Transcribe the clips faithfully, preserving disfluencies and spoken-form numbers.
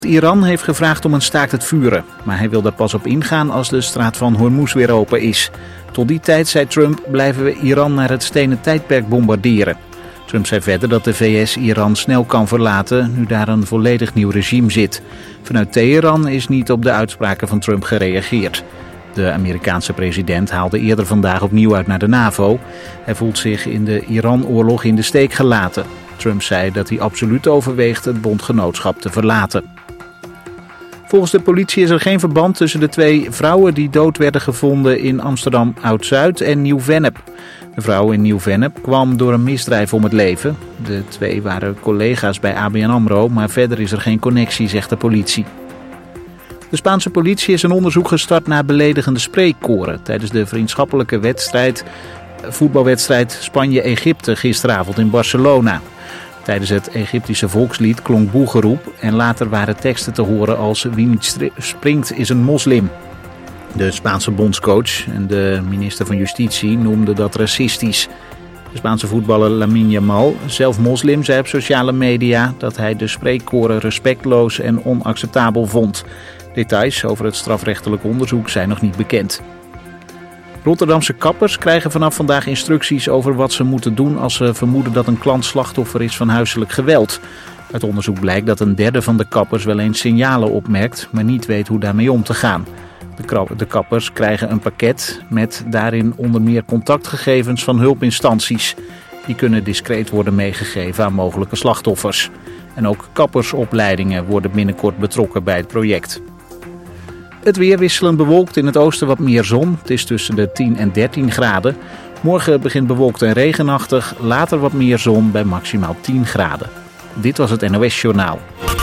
Iran heeft gevraagd om een staakt het vuren, maar hij wil daar pas op ingaan als de straat van Hormuz weer open is. Tot die tijd, zei Trump, blijven we Iran naar het stenen tijdperk bombarderen. Trump zei verder dat de V S Iran snel kan verlaten, nu daar een volledig nieuw regime zit. Vanuit Teheran is niet op de uitspraken van Trump gereageerd. De Amerikaanse president haalde eerder vandaag opnieuw uit naar de NAVO. Hij voelt zich in de Iran-oorlog in de steek gelaten. Trump zei dat hij absoluut overweegt het bondgenootschap te verlaten. Volgens de politie is er geen verband tussen de twee vrouwen die dood werden gevonden in Amsterdam Oud-Zuid en Nieuw-Vennep. De vrouw in Nieuw-Vennep kwam door een misdrijf om het leven. De twee waren collega's bij A B N AMRO, maar verder is er geen connectie, zegt de politie. De Spaanse politie is een onderzoek gestart naar beledigende spreekkoren tijdens de vriendschappelijke wedstrijd, voetbalwedstrijd Spanje-Egypte gisteravond in Barcelona. Tijdens het Egyptische volkslied klonk boegeroep en later waren teksten te horen als wie niet springt is een moslim. De Spaanse bondscoach en de minister van Justitie noemden dat racistisch. De Spaanse voetballer Lamine Yamal, zelf moslim, zei op sociale media dat hij de spreekkoren respectloos en onacceptabel vond. Details over het strafrechtelijk onderzoek zijn nog niet bekend. Rotterdamse kappers krijgen vanaf vandaag instructies over wat ze moeten doen als ze vermoeden dat een klant slachtoffer is van huiselijk geweld. Uit onderzoek blijkt dat een derde van de kappers wel eens signalen opmerkt, maar niet weet hoe daarmee om te gaan. De kappers krijgen een pakket met daarin onder meer contactgegevens van hulpinstanties. Die kunnen discreet worden meegegeven aan mogelijke slachtoffers. En ook kappersopleidingen worden binnenkort betrokken bij het project. Het weer wisselend bewolkt, in het oosten wat meer zon. Het is tussen de tien en dertien graden. Morgen begint bewolkt en regenachtig. Later wat meer zon bij maximaal tien graden. Dit was het N O S Journaal.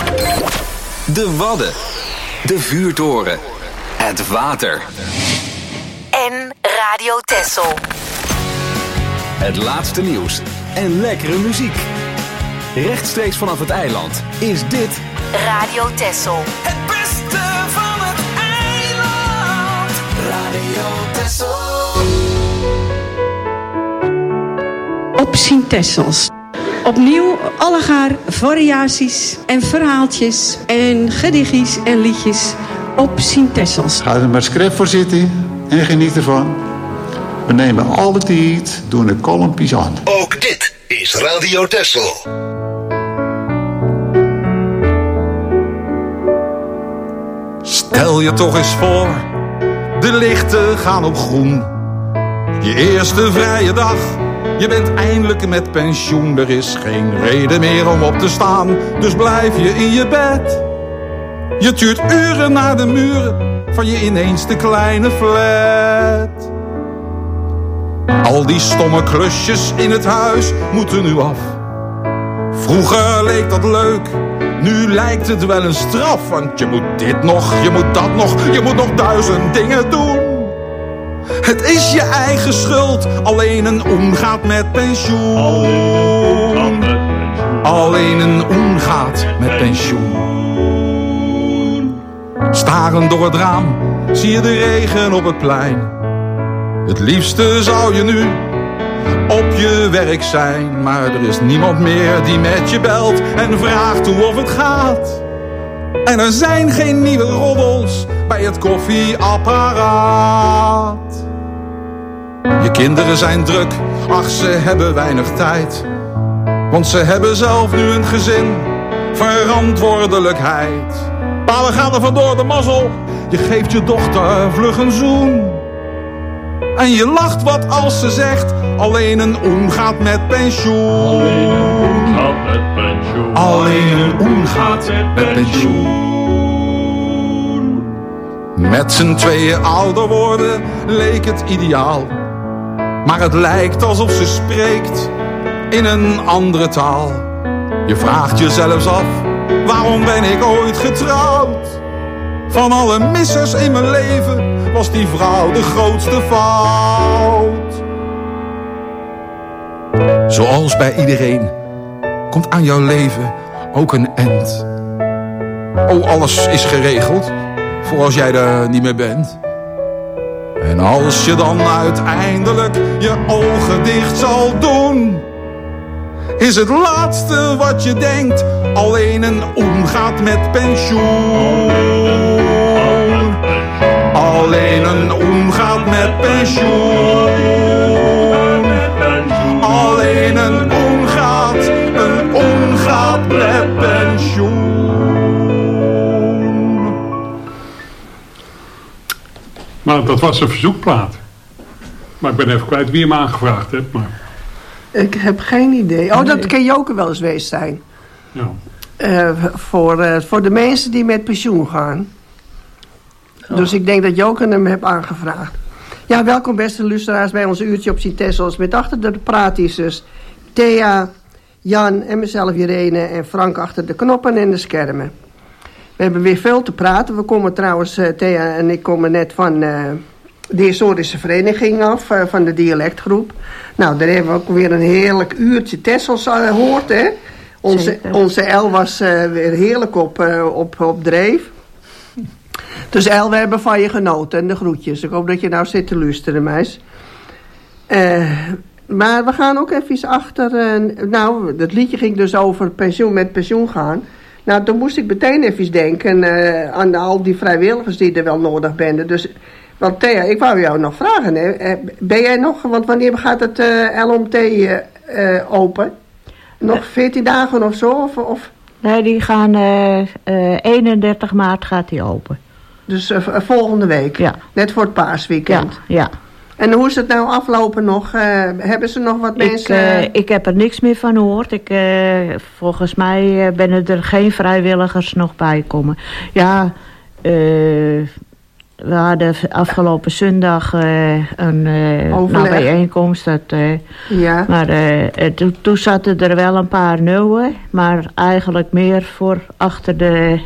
De Wadden. De vuurtoren. Het water. En Radio Texel. Het laatste nieuws en lekkere muziek. Rechtstreeks vanaf het eiland is dit Radio Texel. Het beste van het eiland. Radio Texel. Op Sint Texels. Opnieuw allegaar variaties en verhaaltjes en gedichtjes en liedjes op Sint Texels. Ga er maar script voor zitten en geniet ervan. We nemen alle tijd, doen de kolompjes aan. Ook dit is Radio Texel. Stel je toch eens voor, de lichten gaan op groen. Je eerste vrije dag, je bent eindelijk met pensioen. Er is geen reden meer om op te staan, dus blijf je in je bed. Je tuurt uren naar de muren van je ineens te kleine flat. Al die stomme klusjes in het huis moeten nu af. Vroeger leek dat leuk, nu lijkt het wel een straf. Want je moet dit nog, je moet dat nog, je moet nog duizend dingen doen. Het is je eigen schuld, alleen een oen gaat met pensioen. Alleen een oen gaat met pensioen. Starend door het raam, zie je de regen op het plein. Het liefste zou je nu op je werk zijn. Maar er is niemand meer die met je belt en vraagt hoe of het gaat. En er zijn geen nieuwe roddels bij het koffieapparaat. Je kinderen zijn druk, ach ze hebben weinig tijd. Want ze hebben zelf nu een gezin, verantwoordelijkheid. Pa, we gaan er vandoor, de mazzel. Je geeft je dochter vlug een zoen. En je lacht wat als ze zegt, alleen een oen gaat met pensioen. Alleen een oen gaat met pensioen. Met z'n tweeën ouder worden leek het ideaal. Maar het lijkt alsof ze spreekt in een andere taal. Je vraagt je zelfs af, waarom ben ik ooit getrouwd? Van alle missers in mijn leven was die vrouw de grootste fout. Zoals bij iedereen komt aan jouw leven ook een end. Oh, alles is geregeld voor als jij er niet meer bent. En als je dan uiteindelijk je ogen dicht zal doen, is het laatste wat je denkt. Alleen een oom gaat met pensioen. Alleen een oom gaat met pensioen. Alleen een oom gaat, een oom gaat met pensioen. Maar dat was een verzoekplaat. Maar ik ben even kwijt wie hem aangevraagd heeft. Maar... Ik heb geen idee. Oh, dat kan Joke wel eens geweest zijn. Ja. Uh, voor, uh, voor de mensen die met pensioen gaan. Oh. Dus ik denk dat Joke hem heeft aangevraagd. Ja, welkom beste luisteraars bij ons uurtje op Sint-Tessels. Met achter de praatjes Thea, Jan en mezelf Irene en Frank achter de knoppen en de schermen. We hebben weer veel te praten. We komen trouwens, uh, Thea en ik komen net van uh, de historische vereniging af, uh, van de dialectgroep. Nou, daar hebben we ook weer een heerlijk uurtje Tessels gehoord, uh, hè. Onze, onze El was uh, weer heerlijk op, uh, op, op dreef. Dus El, we hebben van je genoten en de groetjes. Ik hoop dat je nou zit te luisteren, meis. Uh, maar we gaan ook even achter... Uh, nou, het liedje ging dus over pensioen met pensioen gaan. Nou, toen moest ik meteen even denken uh, aan al die vrijwilligers die er wel nodig zijn. Dus, want Thea, ik wou jou nog vragen. Hè. Ben jij nog, want wanneer gaat het uh, L M T uh, uh, open? Nog veertien dagen of zo? Of, of? Nee, die gaan uh, uh, eenendertig maart gaat die open. Dus uh, volgende week? Ja. Net voor het paasweekend? Ja, ja. En hoe is het nou aflopen nog? Uh, hebben ze nog wat ik, mensen? Uh, ik heb er niks meer van gehoord. Ik, uh, volgens mij uh, ben er geen vrijwilligers nog bij komen. Ja, uh, we hadden afgelopen zondag uh, een uh, nou, bijeenkomst. Dat, uh, ja. Maar uh, toen, toen zaten er wel een paar nieuwe. Maar eigenlijk meer voor achter de...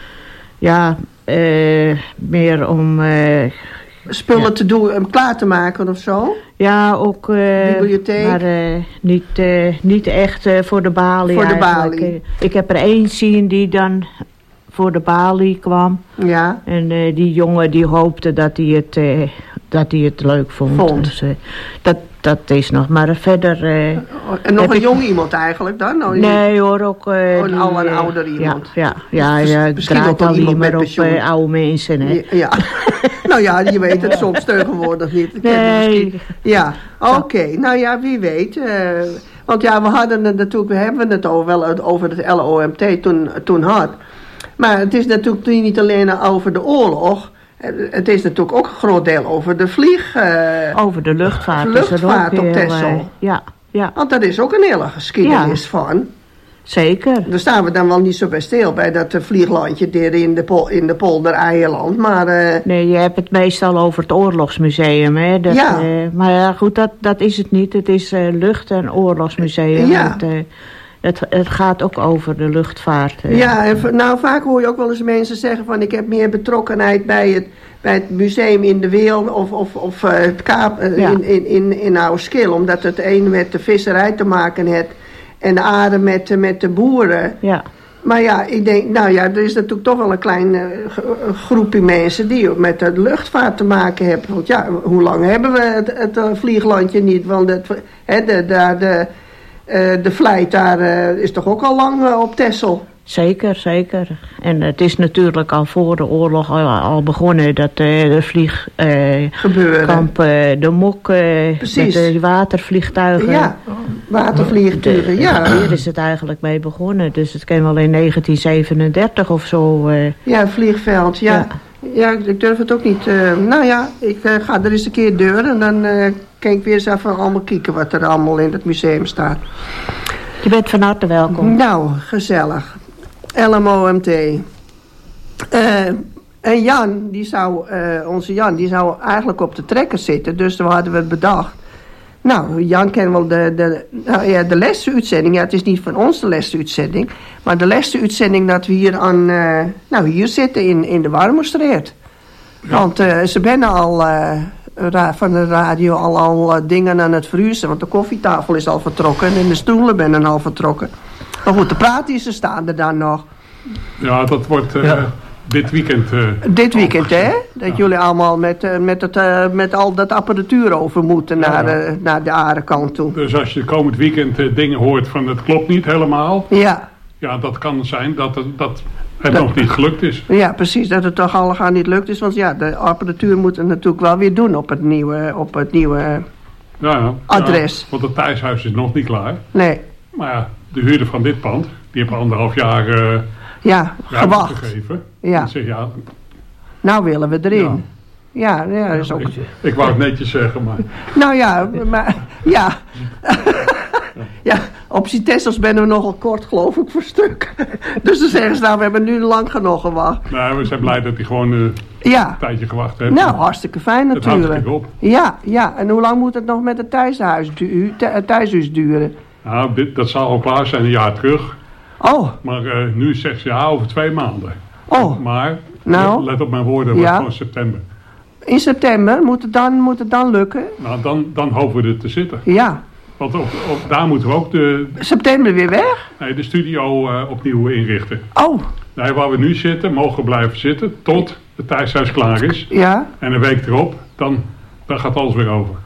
Ja, uh, meer om... Uh, spullen ja. te doen, um, klaar te maken of zo? Ja, ook... Uh, bibliotheek? Maar uh, niet, uh, niet echt uh, voor de balie. Voor de eigenlijk. balie. Ik heb er één zien die dan voor de balie kwam. Ja. En uh, die jongen die hoopte dat hij het, uh, dat hij het leuk vond. vond. Dus, uh, dat, dat is nog. Maar verder... Uh, en nog een ik... jong iemand eigenlijk dan? Nou, nee hoor, ook... Uh, oh, een die, oude, uh, ouder iemand. Ja, ja, ja, ja misschien draait ook al iemand niet met meer op uh, oude mensen. Hè? Ja, ja. Nou ja, je weet het soms tegenwoordig niet. Ik nee. Ja, oké. Okay. Nou ja, wie weet. Uh, want ja, we hadden het natuurlijk, we hebben het over, wel over het L O M T toen, toen had. Maar het is natuurlijk niet alleen over de oorlog. Het is natuurlijk ook een groot deel over de vlieg... Uh, over de luchtvaart. luchtvaart is er ook op Texel. Uh, ja, ja. Want daar is ook een hele geschiedenis ja. van. Zeker. Daar staan we dan wel niet zo bij stil bij dat vlieglandje daar in de, pol, in de polder Eierland. Maar, uh, nee, je hebt het meestal over het oorlogsmuseum. Hè? Dat, ja. Uh, maar ja, goed, dat, dat is het niet. Het is uh, lucht- en oorlogsmuseum. Ja. Het, uh, het, het gaat ook over de luchtvaart. Uh. Ja, en nou vaak hoor je ook wel eens mensen zeggen van ik heb meer betrokkenheid bij het, bij het museum in de Weel of, of, of uh, het Kaap uh, ja. in, in, in, in Ouskil. Omdat het een met de visserij te maken heeft en de aarde met, met de boeren. Ja. Maar ja, ik denk, nou ja, er is natuurlijk toch wel een klein uh, groepje mensen die ook met de luchtvaart te maken hebben. Want ja, hoe lang hebben we het, het uh, vlieglandje niet? Want het, hè, de, de, de, uh, de vlijt daar uh, is toch ook al lang uh, op Texel? Zeker, zeker. En het is natuurlijk al voor de oorlog al, al begonnen dat uh, de vliegkamp, uh, uh, de Mok, uh, met de watervliegtuigen. Ja, watervliegtuigen, de, ja. Hier is het eigenlijk mee begonnen. Dus het kan wel in negentien zevenendertig of zo. Uh, ja, vliegveld, ja. ja. Ja, ik durf het ook niet. Uh, nou ja, ik uh, ga er eens een keer deur en dan uh, kan ik weer eens even allemaal kijken wat er allemaal in het museum staat. Je bent van harte welkom. Nou, gezellig. L M O M T. Uh, en Jan, die zou, uh, onze Jan, die zou eigenlijk op de trekker zitten. Dus toen hadden we het bedacht. Nou, Jan kent wel de, de, nou ja, de lesuitzending. Ja, het is niet van ons de lesuitzending. Maar de lesuitzending dat we hier aan, uh, nou hier zitten in, in de Warmoestraat. Ja. Want uh, ze zijn al uh, ra- van de radio al, al uh, dingen aan het verhuizen. Want de koffietafel is al vertrokken en de stoelen zijn al vertrokken. Maar goed, de praatjes staan er dan nog. Ja, dat wordt uh, ja. dit weekend... Uh, dit weekend, hè? Dat ja. jullie allemaal met, uh, met, het, uh, met al dat apparatuur over moeten ja, naar, ja. Uh, naar de Arenkant toe. Dus als je komend weekend uh, dingen hoort van het klopt niet helemaal... Ja. Ja, dat kan zijn dat het, dat het dat, nog niet gelukt is. Ja, precies. Dat het toch allemaal niet lukt is. Want ja, de apparatuur moet het natuurlijk wel weer doen op het nieuwe, op het nieuwe ja, ja, adres. Ja, want het thuishuis is nog niet klaar. Nee. Maar ja, de huurder van dit pand, die heeft anderhalf jaar uh, ja, gewacht. gegeven. Ja. En zeg, ja. Nou willen we erin. Ja, ja, ja dat is ook... Ik, ik wou het netjes zeggen, maar... Nou ja, maar... Ja. Ja, op Sint-Tessels ben we nogal kort, geloof ik, voor stuk. Dus dan zeggen ze, nou, we hebben nu lang genoeg gewacht. Nou, we zijn blij dat hij gewoon uh, ja. een tijdje gewacht heeft. Nou, hartstikke fijn natuurlijk. Het houdt op. Ja, ja. En hoe lang moet het nog met het thuishuis, du thuishuis duren? Nou, dit, dat zal al klaar zijn een jaar terug. Oh. Maar uh, nu zegt ze, ja, over twee maanden. Oh. Maar, nou. let op mijn woorden, ja. gewoon september. In september? Moet het dan, moet het dan lukken? Nou, dan, dan hopen we er te zitten. Ja. Want op, op, daar moeten we ook de... September weer weg? Nee, de studio uh, opnieuw inrichten. Oh. Nee, waar we nu zitten, mogen we blijven zitten tot het thuishuis klaar is. Ja. En een week erop, dan, dan gaat alles weer over.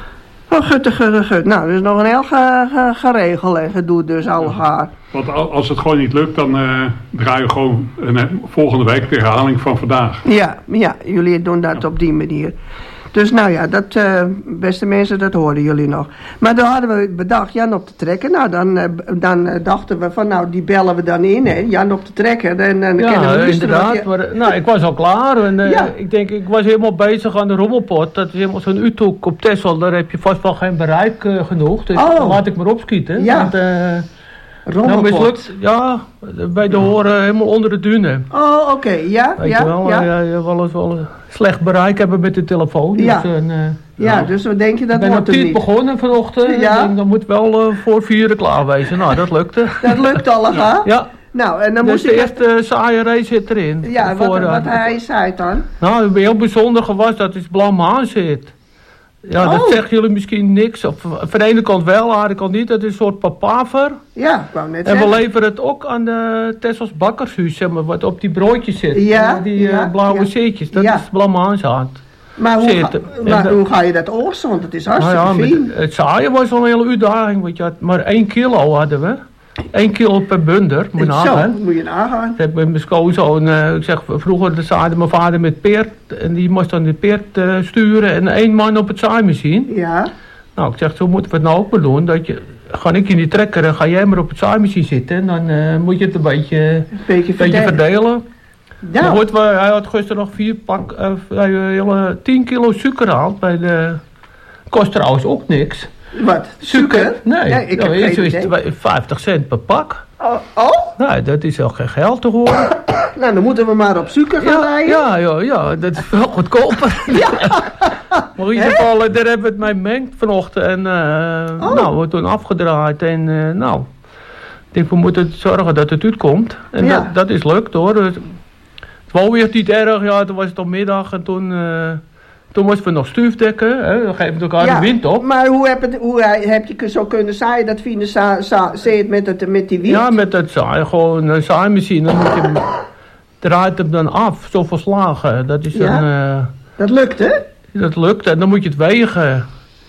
Oh, gut, gut, gut. Nou, dat is nog een heel ge, ge, geregeld en gedoe dus al haar. Want als het gewoon niet lukt, dan uh, draaien we gewoon een, volgende week de herhaling van vandaag. Ja, ja, jullie doen dat ja. op die manier. Dus nou ja, dat, uh, beste mensen, dat hoorden jullie nog. Maar dan hadden we bedacht Jan op te trekken. Nou, dan, uh, dan uh, dachten we van, nou, die bellen we dan in, hè. Jan op te trekken. En, en ja, kennen we inderdaad. Je... Maar, nou, ik was al klaar. En, uh, ja. Ik denk, ik was helemaal bezig aan de rommelpot. Dat is helemaal zo'n U-toek op Texel. Daar heb je vast wel geen bereik uh, genoeg. Dus oh. laat ik maar opschieten. Ja. Want, uh, Nou, mislukt, ja, bij de horen helemaal onder de dunen. Oh, oké, okay. ja, Weet ja, je wel, ja. ja, je wel eens wel een slecht bereik hebben met de telefoon. Ja, dus, uh, ja, ja, dus wat denk je, dat wordt het niet? Ik ben op tijd begonnen vanochtend, ja. En dan moet wel uh, voor vier uur klaar wezen. Nou, dat lukte. Dat lukt al, hè? Ja. Ja. Nou, en dan dus moest de ik eerste uh, saaierij zit erin. Ja, voor, wat, uh, wat hij zei dan? Nou, heel bijzonder was dat het blauw zit. Ja, oh. Dat zeggen jullie misschien niks. Of, van de ene kant wel, aan de andere kant niet. Dat is een soort papaver. Ja, ik wou net En zeggen. we leveren het ook aan de Tessels Bakkershuis, zeg maar, wat op die broodjes zit. Ja, die ja, uh, blauwe ja. zeetjes, dat ja. is blauwmaanzaad. Maar, hoe ga, maar de, hoe ga je dat oogsten? Want het is hartstikke nou ja, fijn. met, het zaaien was al een hele uitdaging, want je had maar één kilo hadden we. Eén kilo per bunder, moet je nagaan. Zo, moet je nagaan. Ik heb met mijn schoonzoon, uh, ik zeg, vroeger zaaide mijn vader met peert. En die moest dan de peert uh, sturen en één man op het zaaimachine. Ja. Nou, ik zeg, zo moeten we het nou ook maar doen. Dat je, ga ik in die trekker en ga jij maar op het zaaimachine zitten. En dan uh, moet je het een beetje, een beetje, beetje verdelen. Ja. Maar goed, hij had gisteren nog vier pak, uh, hele tien kilo suiker gehaald. Bij de, kost trouwens ook niks. Wat? Suiker? Suiker? Nee, ja, ik nou, heb geen is het vijftig cent per pak. Oh? oh? Nee, dat is al geen geld te horen. Nou, dan moeten we maar op suiker gaan ja, rijden. Ja, ja, ja, dat is wel goedkoper. Ja. Maar in ieder geval, daar hebben we het mee gemengd vanochtend. En uh, oh. nou, we hebben toen afgedraaid. En uh, nou, ik denk, we moeten zorgen dat het uitkomt. En ja. dat, dat is lukt hoor. Dus, het was weer niet erg, ja, toen was het al middag en toen... Uh, Toen moesten we nog stuifdekken, hè? Dan geven we elkaar ja, de wind op. Maar hoe heb, het, hoe heb je zo kunnen zaaien, dat fine za, za, zeet met, het, met die wind? Ja, met dat zaaien, gewoon een zaaimachine. Dan moet je hem, draait hem dan af, zoveel slagen. Dat is ja? een... Uh, dat lukt, hè? Dat lukt, en dan moet je het wegen.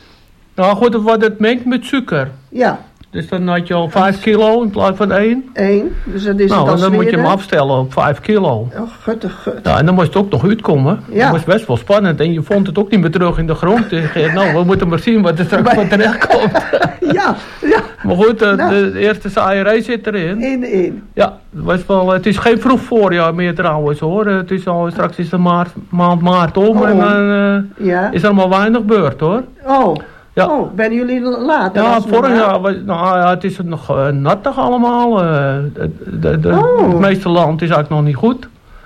Nou goed, dan wordt het mengt met suiker. Ja. Dus dan had je al vijf kilo in plaats van één. Eén, dus dat is nou, het en dan moet je hem afstellen op vijf kilo. Oh, guttig, gut. Ja, en dan moest het ook nog uitkomen. Ja. Dat was best wel spannend. En je vond het ook niet meer terug in de grond. Je, nou, we moeten maar zien wat er straks van terecht komt. Ja, ja. Maar goed, de, nou. de eerste zaaierij zit erin. In, in. Ja, het, was wel, het is geen vroeg voorjaar meer trouwens hoor. Het is al, straks is de maart, maand maart om oh. en dan uh, ja. is er maar weinig beurt hoor. Oh. Ja. Oh, ben jullie laat? Ja, vorig jaar, was, nou ja, het is nog uh, nattig allemaal. Uh, de, de, de, oh. Het meeste land is eigenlijk nog niet goed.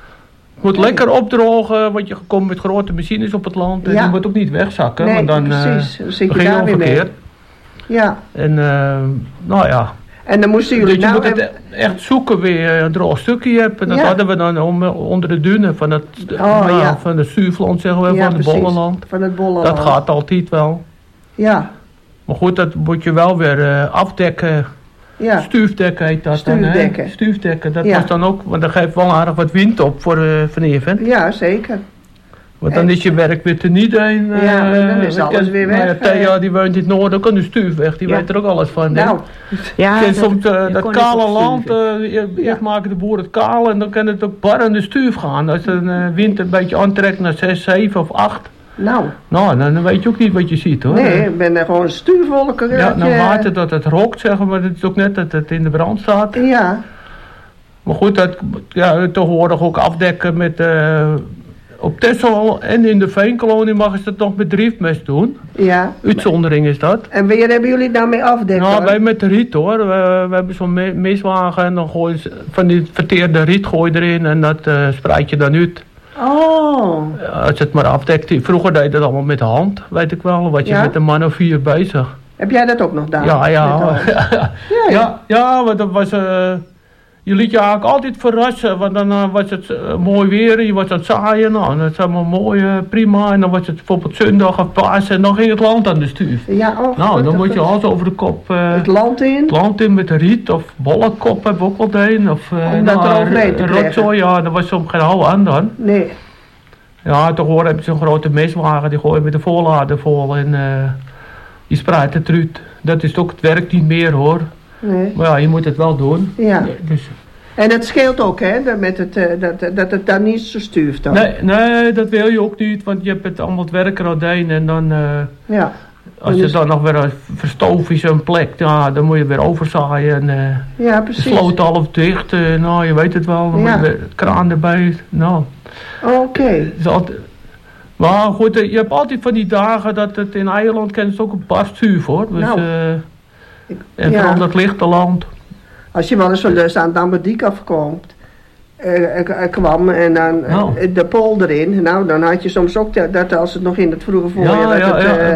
Het moet nee. lekker opdrogen, want je komt met grote machines op het land. En ja. die moet ook niet wegzakken, nee, want dan precies. Uh, zit je begin je daar weer verkeerd. Mee. Ja. En uh, nou ja. En dan moesten jullie dus je nou... moet het echt zoeken weer een droog stukje hebt. En dat ja. hadden we dan om, onder de dunen van het, oh, nou, ja. van de Zuurland, zeggen we, ja, van het Bollenland. Van het Bollenland. Dat gaat altijd wel. Ja. Maar goed, dat moet je wel weer uh, afdekken. Ja. Stuufdekken heet dat Stuufdekken. dan, hè? Stuufdekken, dat Ja. was dan ook, want dat geeft wel aardig wat wind op voor uh, vanavond. Ja, zeker. Want dan En- is je werk weer teniet een. Uh, Ja, dan is alles weer weg, Nou ja, Thea uh. die woont in het noorden, kan de stuuf weg, die Ja. weet er ook alles van. hè? Nou, Ja, Je kent dat- soms uh, je dat kon kale het op land, stuven. uh, je- eerst maken de boeren het kaal en dan kan het ook bar aan de stuuf gaan. Als een uh, wind een beetje aantrekt naar zes, zeven of acht, nou. nou dan, dan weet je ook niet wat je ziet hoor. Nee, ik ben er gewoon stuurvolken. Ja, dat nou je- waait het dat het rookt, zeggen maar het is ook net dat het in de brand staat. Ja, Maar goed, dat ja, tegenwoordig ook afdekken met... Uh, op Texel en in de Veenkolonie mag ze dat nog met driftmest doen. ja. Uitzondering is dat. En wanneer hebben jullie het nou mee afdekken? Nou, wij met de riet hoor. We, we hebben zo'n me- miswagen en dan gooi je van die verteerde riet gooi je erin en dat uh, spreid je dan uit. Oh, Als het maar afdekt. Vroeger deed je dat allemaal met de hand, weet ik wel. Wat je Ja? met een man of vier bezig. heb jij dat ook nog gedaan? Ja, Met de ja. hand? ja, ja, ja. ja, ja, want dat was... Uh, je liet je eigenlijk altijd verrassen, want dan uh, was het uh, mooi weer en je was aan het zaaien. Nou, en dat is allemaal mooi, uh, prima. En dan was het bijvoorbeeld zondag of paas en dan ging het land aan de stuur. Ja, oh, Nou, goed, dan moet je goed. alles over de kop... Uh, Het land in? Het land in met riet of bollenkop heb ik ook wel een. Of uh, Om dat eroverheen te krijgen. rotzooi, ja, daar was soms geen hou aan dan. Nee. Ja, tegenwoordig heb je zo'n grote meswagen, die gooi je met de voorlader vol en uh, die spreidt het eruit. Dat is ook, het werkt niet meer hoor. Nee. Maar ja, je moet het wel doen. Ja. Dus, En het scheelt ook, hè, dat, met het, uh, dat, dat het dan niet zo stuurt dan. nee, nee, dat wil je ook niet, want je hebt het allemaal het werk er al heen en dan... Uh, Ja. als je dan nog weer een verstoof is een plek, ja, dan moet je weer overzaaien. En, uh, Ja, de precies. sloot half dicht, uh, nou je weet het wel, dan Ja. moet je weer het kraan erbij. Nou, Oké. het is altijd, maar goed, uh, je hebt altijd van die dagen dat het in Eiland kent ook een barstzuur hoor. Dus, Nou. uh, en ja. vooral dat lichte land. Als je wel eens van de aan Dammerdiek afkomt, uh, ik, ik kwam en dan uh, Nou. de polder in, nou dan had je soms ook dat, dat als het nog in het vroege voorjaar, Ja, dat ja, het... ja. uh,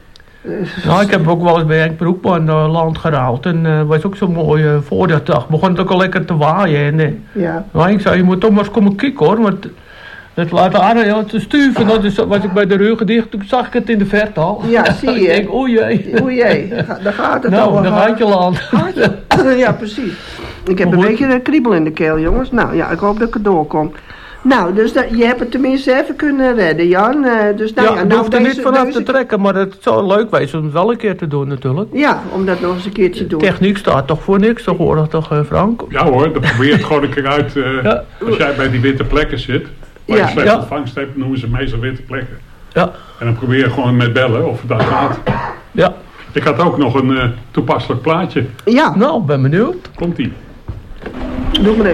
Nou, ik heb ook wel eens bij Henk Broekman uh, land geruild en uh, was ook zo'n mooie uh, voorjaardag. Begon het ook al lekker te waaien. En, uh, ja. nou, ik zei, je moet toch maar eens komen kijken hoor, want het laat aan ja, te stuven. Nou, dus was ik bij de ruggen dicht, toen zag ik het in de verte al. Ja, zie je. Ik denk, oei jee. Oei jee, Ga- daar gaat het Nou, al. dan gaat je land. Ja, precies. Ik heb Maar een goed. beetje een kriebel in de keel, jongens. Nou ja, ik hoop dat ik er doorkom. Nou, dus dat, je hebt het tenminste even kunnen redden, Jan. Uh, dus nou, Ja, ja, je nou, hoeft er deze- niet vanaf deze- te trekken, maar het zou leuk wezen om het wel een keer te doen natuurlijk. Ja, om dat nog eens een keertje te doen. Techniek staat toch voor niks tegenwoordig toch, uh, Frank? Ja hoor, dan probeer het gewoon een keer uit. Uh, Ja. Als jij bij die witte plekken zit, waar Ja. je slecht Ja. ontvangst hebt, noemen ze meestal witte plekken. Ja, En dan probeer je gewoon met bellen of het daar gaat. ja. Ik had ook nog een uh, toepasselijk plaatje. Ja, Nou, ben benieuwd. Komt-ie. doe maar even.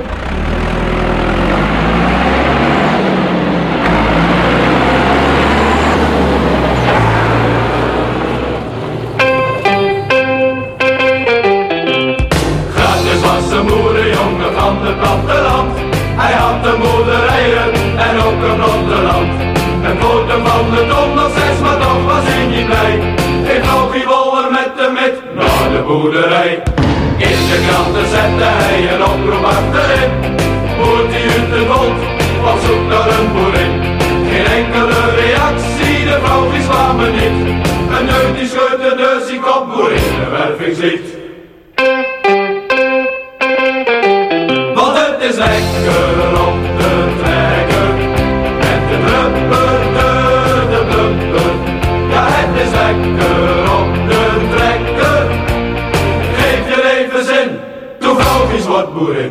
Gratis was een boerenjongen van het platteland. Hij had de boerderijen en ook een platteland. Een foto van de ton nog zes, maar toch was hij niet blij. Ik vloog die wollen met de mit naar de boerderij. In de kranten zette hij een oproep achterin. Boert die uit de mond, op zoek naar een boerin. Geen enkele reactie, de vrouwtjes kwamen niet. Een neut die scheurt de neus, die kop boerin, de wervingslied. Want het is lekker om te trekken, met de blubber, de, de blubber. Ja, het is lekker om te trekken, geef je leven zin, doe vrouwtjes wordt boerin.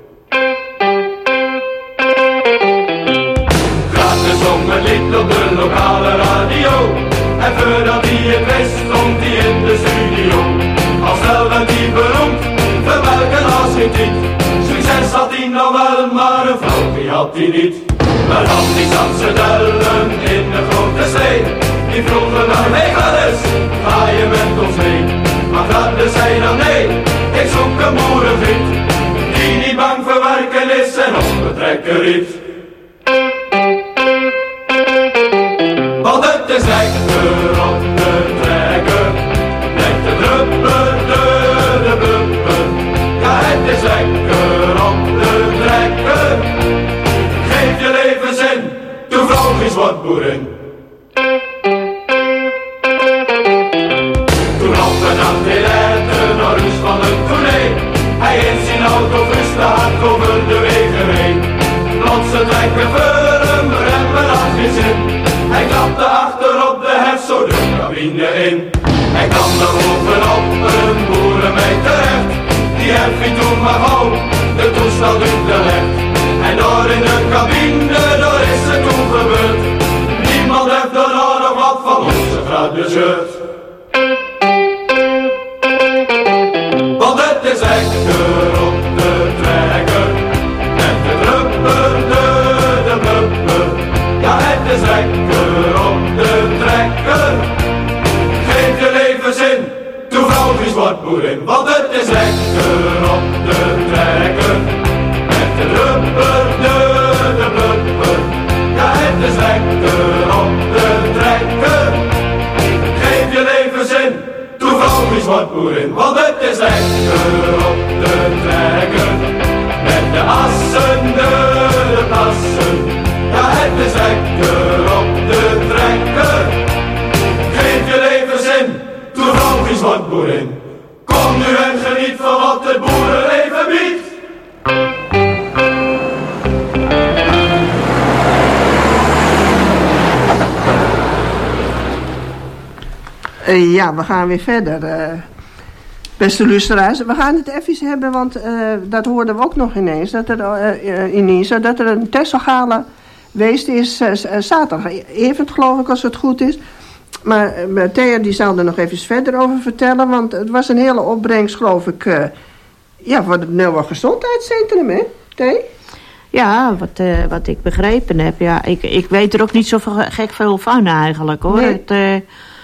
Gratis zong het lied op de lokale radio, en voordat hij het wist stond hij in de studio. Al snel werd hij beroemd, voor welke als geen tiet. Succes had hij nog wel, maar een vrouw die had hij niet. Maar dan die zat ze dellen in de grote stee. Die vroegen dan, hey Gladys, ga je met ons mee? Maar Gladys zei dan nee, ik zoek een boerenvriend. Die niet bang voor werken is en op het trekken riet. Want het is lekker op te trekken, met de blubber, de, de blubber. Ja, het is lekker om te trekken, geef je leven zin, doe vrouwtjes wordt boerin. Toen op een nacht heel naar huis van het tournee. lekker veuren, maar hebben had geen zin. Hij klapte achter op de hef zo de cabine in. Hij kwam er bovenop een boerenmeid terecht. Die hef ging toen maar gauw de toestel uitgelegd. En door in de cabine, daar is het toen gebeurd. Niemand heeft er nou nog wat van onze vrouw gezeurd. Want het is lekker op de trekker. Met de drupper, de, de blubber. Ja, het is lekker op de trekker. Geef je leven zin, toe vrouwtjes wordt boerin. Want het is lekker op de trekker. Met de drupper, de, de blubber. Ja, het is lekker op de trekker. Geef je leven zin, toe vrouwtjes wordt boerin. Want het is lekker op de trekker. Met de assen, de, de plassen. Ja, het is lekker op de trekker. Geef je leven zin, toe vrouwtjes wordt boerin. Kom nu en geniet van wat het boerenleven biedt. Uh, ja, we gaan weer verder. Uh, beste luisteraars, we gaan het even hebben, want uh, dat hoorden we ook nog ineens. Dat er, uh, uh, ineens, dat er een Tesselgala geweest is uh, zaterdag. Even geloof ik, als het goed is. Maar uh, Thea die zal er nog even verder over vertellen, want het was een hele opbrengst, geloof ik, uh, ja, voor het nieuwe gezondheidscentrum, hè, Thea? Ja, wat, uh, wat ik begrepen heb. Ja, ik, ik weet er ook niet zo gek veel van eigenlijk, hoor. Nee. Het, uh,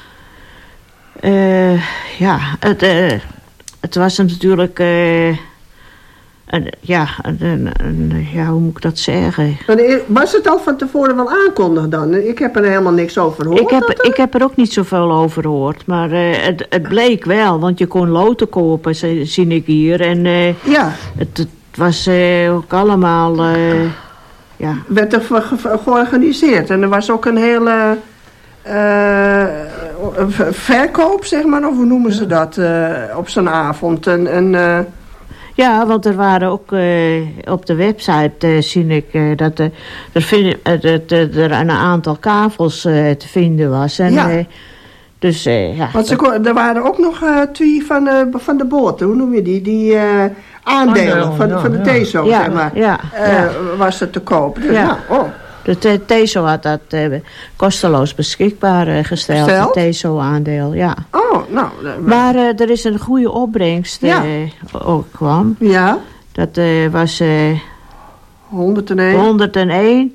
uh, ja, het, uh, het was natuurlijk... Uh, een, ja, een, een, een, ja, hoe moet ik dat zeggen? Was het al van tevoren wel aankondigd dan? Ik heb er helemaal niks over gehoord. Ik heb, ik heb er ook niet zoveel over gehoord. Maar uh, het, het bleek wel, want je kon loten kopen, zie ik hier. En uh, ja. het, het was uh, ook allemaal... Uh, ja. werd er ge- ge- georganiseerd. En er was ook een hele uh, verkoop, zeg maar, of hoe noemen ze dat, uh, op zo'n avond. En, en, uh, ja, want er waren ook uh, op de website, uh, zie ik, uh, dat uh, er, vind, uh, dat uh, er een aantal kavels uh, te vinden was. En, ja. Uh, dus, uh, ja. Want ze, er waren ook nog uh, twee van, uh, van de boten, hoe noem je die? Die uh, aandelen Aandeel, van, ja, van de ja. Teso, ja, zeg maar, ja, uh, ja. was er te koop. Dus, ja. nou, oh. De Teso had dat uh, kosteloos beschikbaar uh, gesteld, Gesteld? het Teso-aandeel, ja. Oh, nou. Uh, maar uh, er is een goede opbrengst uh, ja. ook kwam. Ja. Dat uh, was... Uh, honderdéén. honderdéén,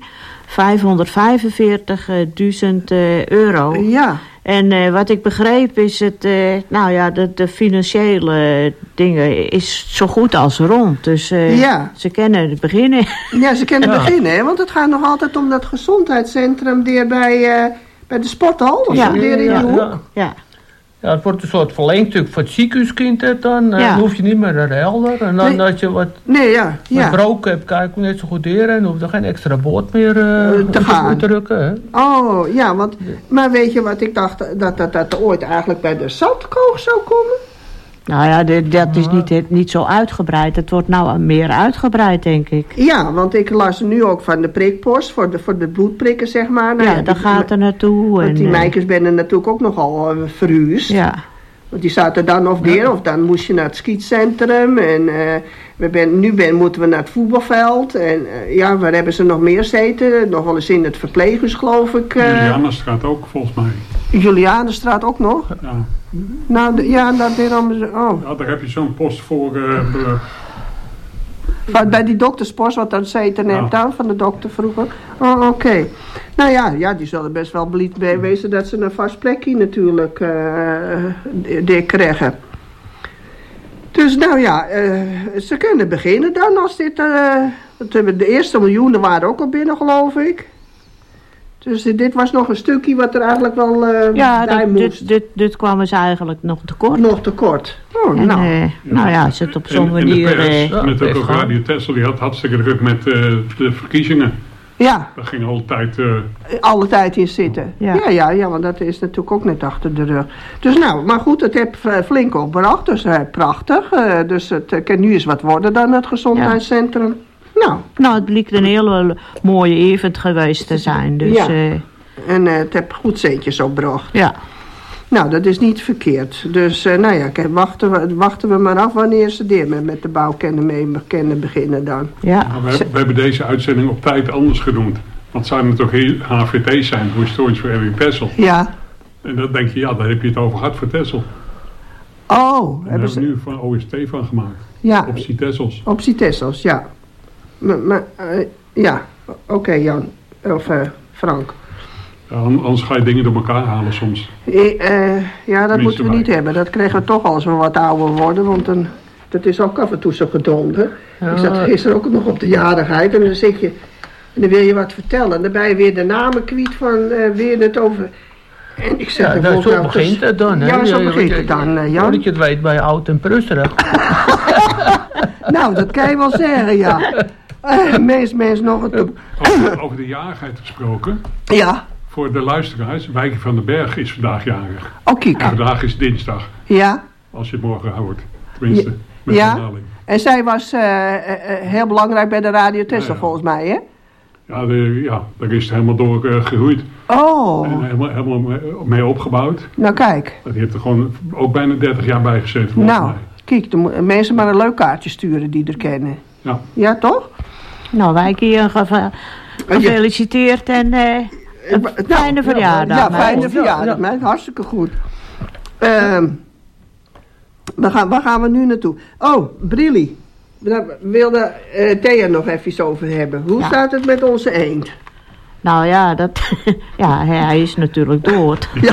vijfhonderdvijfenveertigduizend uh, euro. Ja. En uh, wat ik begreep is het, uh, nou ja, de, de financiële dingen is zo goed als rond. Dus uh, ja. ze kunnen beginnen. Ja, ze kunnen ja. beginnen, hè? Want het gaat nog altijd om dat gezondheidscentrum die bij, uh, bij de sporthal. Of ja. zo, die in ja, de hoek. Ja. ja. Ja, het wordt een soort verlengstuk voor het ziekenhuiskind dan. Ja. Dan hoef je niet meer naar de helder. En dan nee. als je wat, nee, ja. wat ja. broken hebt, kan je net zo goed leren. En hoef er geen extra boord meer uh, te gaan te drukken. Hè? Oh, ja, want, maar weet je wat ik dacht, dat dat, dat ooit eigenlijk bij de zandkoog zou komen? Nou ja, dit, dat is niet, niet zo uitgebreid. Het wordt nou meer uitgebreid, denk ik. Ja, want ik las nu ook van de prikpost, voor de, voor de bloedprikken, zeg maar. Nou, ja, daar gaat er naartoe. Want en, die meisjes zijn natuurlijk ook nogal uh, verhuisd. Ja. Want die zaten dan of weer, of dan moest je naar het skietcentrum. En uh, we ben, nu ben, moeten we naar het voetbalveld. En uh, ja, waar hebben ze nog meer zitten? Nog wel eens in het verpleeghuis, geloof ik. Uh, Julianenstraat ook, volgens mij. Julianenstraat ook nog? Ja. Nou, de, ja, dat daarom... Oh. Ja, daar heb je zo'n post voor... Uh, Bij die dokterspost, wat dat zei er net ja. aan, van de dokter vroeger. Oh, oké. Okay. Nou ja, ja, die zullen best wel beliefd bij wezen dat ze een vast plekje natuurlijk uh, krijgen. Dus nou ja, uh, ze kunnen beginnen dan als dit... Uh, de eerste miljoenen waren ook al binnen, geloof ik. Dus dit was nog een stukje wat er eigenlijk wel uh, ja, bij dit, moest. Dit, dit, dit kwam ze eigenlijk nog tekort. Nog tekort. Oh, en, nou. Uh, ja. nou ja, als het op zo'n manier... En Uh, natuurlijk ook Radio Tessel, die had hartstikke druk met uh, de verkiezingen. Ja. Daar ging altijd... Uh... Alle tijd in zitten. Ja. Ja, ja, ja, want dat is natuurlijk ook net achter de rug. Dus nou, maar goed, het heeft flink opgebracht, dus uh, prachtig. Uh, dus het uh, kan nu eens wat worden dan, het gezondheidscentrum. Ja. Nou. Nou, het blijkt een hele mooie event geweest te zijn. Dus, ja. Uh, en uh, het heeft goed centjes opgebracht. Ja. Nou, dat is niet verkeerd. Dus, uh, nou ja, kijk, wachten, we, wachten we maar af wanneer ze dit met, met de bouw kunnen, mee, kunnen beginnen dan. Ja. Nou, we, we hebben deze uitzending op tijd anders genoemd. Want zou het toch H V T zijn, historisch voor Erwin Tessel. Ja. En dan denk je, ja, daar heb je het over gehad voor Tessel. Oh. En hebben we nu van O S T van gemaakt. Ja. Optie Tessels. Optie Tessels, ja. Maar, maar uh, ja, oké okay, Jan. Of uh, Frank. Ja, anders ga je dingen door elkaar halen soms. Uh, uh, ja, dat Minste moeten we bij. niet hebben. Dat krijgen we toch als we wat ouder worden. Want dan, dat is ook af en toe zo gedronken. Ja. Ik zat gisteren ook nog op de jarigheid. En dan zit je... En dan wil je wat vertellen. En dan ben je weer de namen kwijt van uh, weer het over... En ik zeg ja, nou, zo begint het dan, hè? Ja, zo begint het dan, uh, Jan. Dat je het weet bij oud en prusserig. Nou, dat kan je wel zeggen, ja. Uh, mens, mens nog het... Over, over de jarigheid gesproken. Ja. Voor de luisteraars, Wijkie van den Berg is vandaag jarig. Oh, kijk. En vandaag is dinsdag. Ja. Als je het morgen hoort. Tenminste, ja. met ja. herhaling. En zij was uh, uh, heel belangrijk bij de Radio Tessel, ja, ja. volgens mij, hè? Ja, de, ja, daar is het helemaal door uh, gegroeid. Oh. En helemaal, helemaal mee, mee opgebouwd. Nou, kijk. Die heeft er gewoon ook bijna dertig jaar bij gezeten, volgens nou, mij. Kijk, de mensen maar een leuk kaartje sturen die er kennen. Ja. Ja, toch? Nou, wij hier geve gefeliciteerd en uh, een nou, fijne verjaardag. Ja, fijne ja, verjaardag, ja. Hartstikke goed. Uh, waar, gaan, waar gaan we nu naartoe? Oh, Brilli. Daar wilde uh, Thea nog even over hebben. Hoe ja. staat het met onze eend? Nou ja, dat, ja hij, hij is natuurlijk dood. Ja,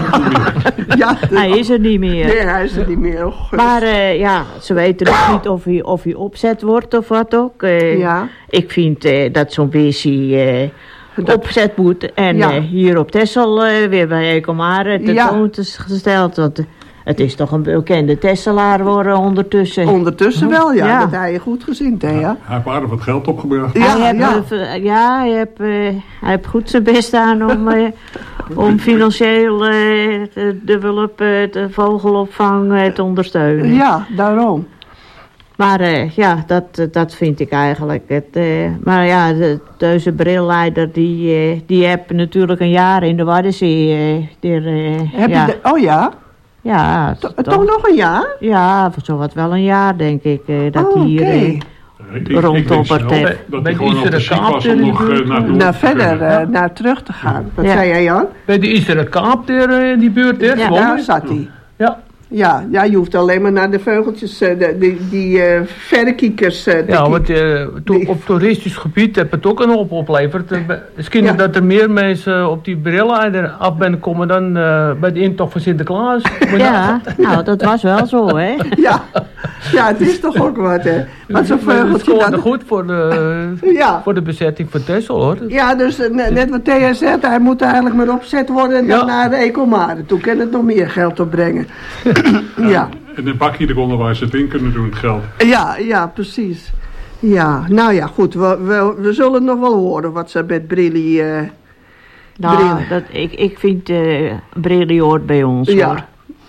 ja, hij is er niet meer. Nee, hij is er niet meer. Oh, maar uh, ja, ze weten dus niet of hij, of hij opzet wordt of wat ook. Uh, ja. Ik vind uh, dat zo'n beestje uh, opzet moet. En ja. uh, hier op Texel uh, weer bij Ecomare tentoongesteld. Ja. Het is toch een bekende Tesselaar worden ondertussen. Ondertussen wel, ja. ja. Dat hij je goed gezien, Thea. Ja, hij heeft aardig wat geld opgebracht. Ja, hij ja. Heeft, uh, ja hij heeft, uh, hij heeft goed zijn best aan om, uh, om financieel uh, de, de hulp, uh, de vogelopvang uh, te ondersteunen. Ja, daarom. Maar uh, ja, dat, dat vind ik eigenlijk. Het, uh, maar ja, de, deze brilleider, die, uh, die heeft natuurlijk een jaar in de Waddenzee. Uh, die, uh, heb ja. je de, oh ja? Ja, to, toch, toch nog een jaar? Ja, voor zowat wel een jaar, denk ik, eh, dat oh, hier okay. eh, rondtopperd heeft. Dat hij gewoon op de ziek was om nog uh, naar, naar verder, uh, naar terug te gaan. Wat ja. zei jij, Jan? Bij de Isere Kaap, in die buurt, ja, daar zat hij. Ja. Ja, ja, je hoeft alleen maar naar de veugeltjes, de, die, die uh, verrekiekers uh, te Ja, want uh, to, die... op toeristisch gebied heb het ook een hoop opleverd. Misschien ja. dat er meer mensen op die brilleider af ben komen dan uh, bij de intocht van Sinterklaas. Ja, nou dat was wel zo, hè? Ja, ja, het is toch ook wat, hè? Maar zo'n veugeltje... Het is goed voor de, ja. voor de bezetting van Texel, hoor. Ja, dus uh, net wat Thea zegt, hij moet eigenlijk maar opzet worden en dan ja. naar de Ecomare. Toen kan het nog meer geld opbrengen. Ja. ja. En een bakje eronder waar ze het in kunnen doen, het geld. Ja, ja, precies. Ja, nou ja, goed. We, we, we zullen nog wel horen wat ze met Brilli... Uh, nou, Brilli. Dat, ik, ik vind uh, Brilli hoort bij ons, ja. hoor.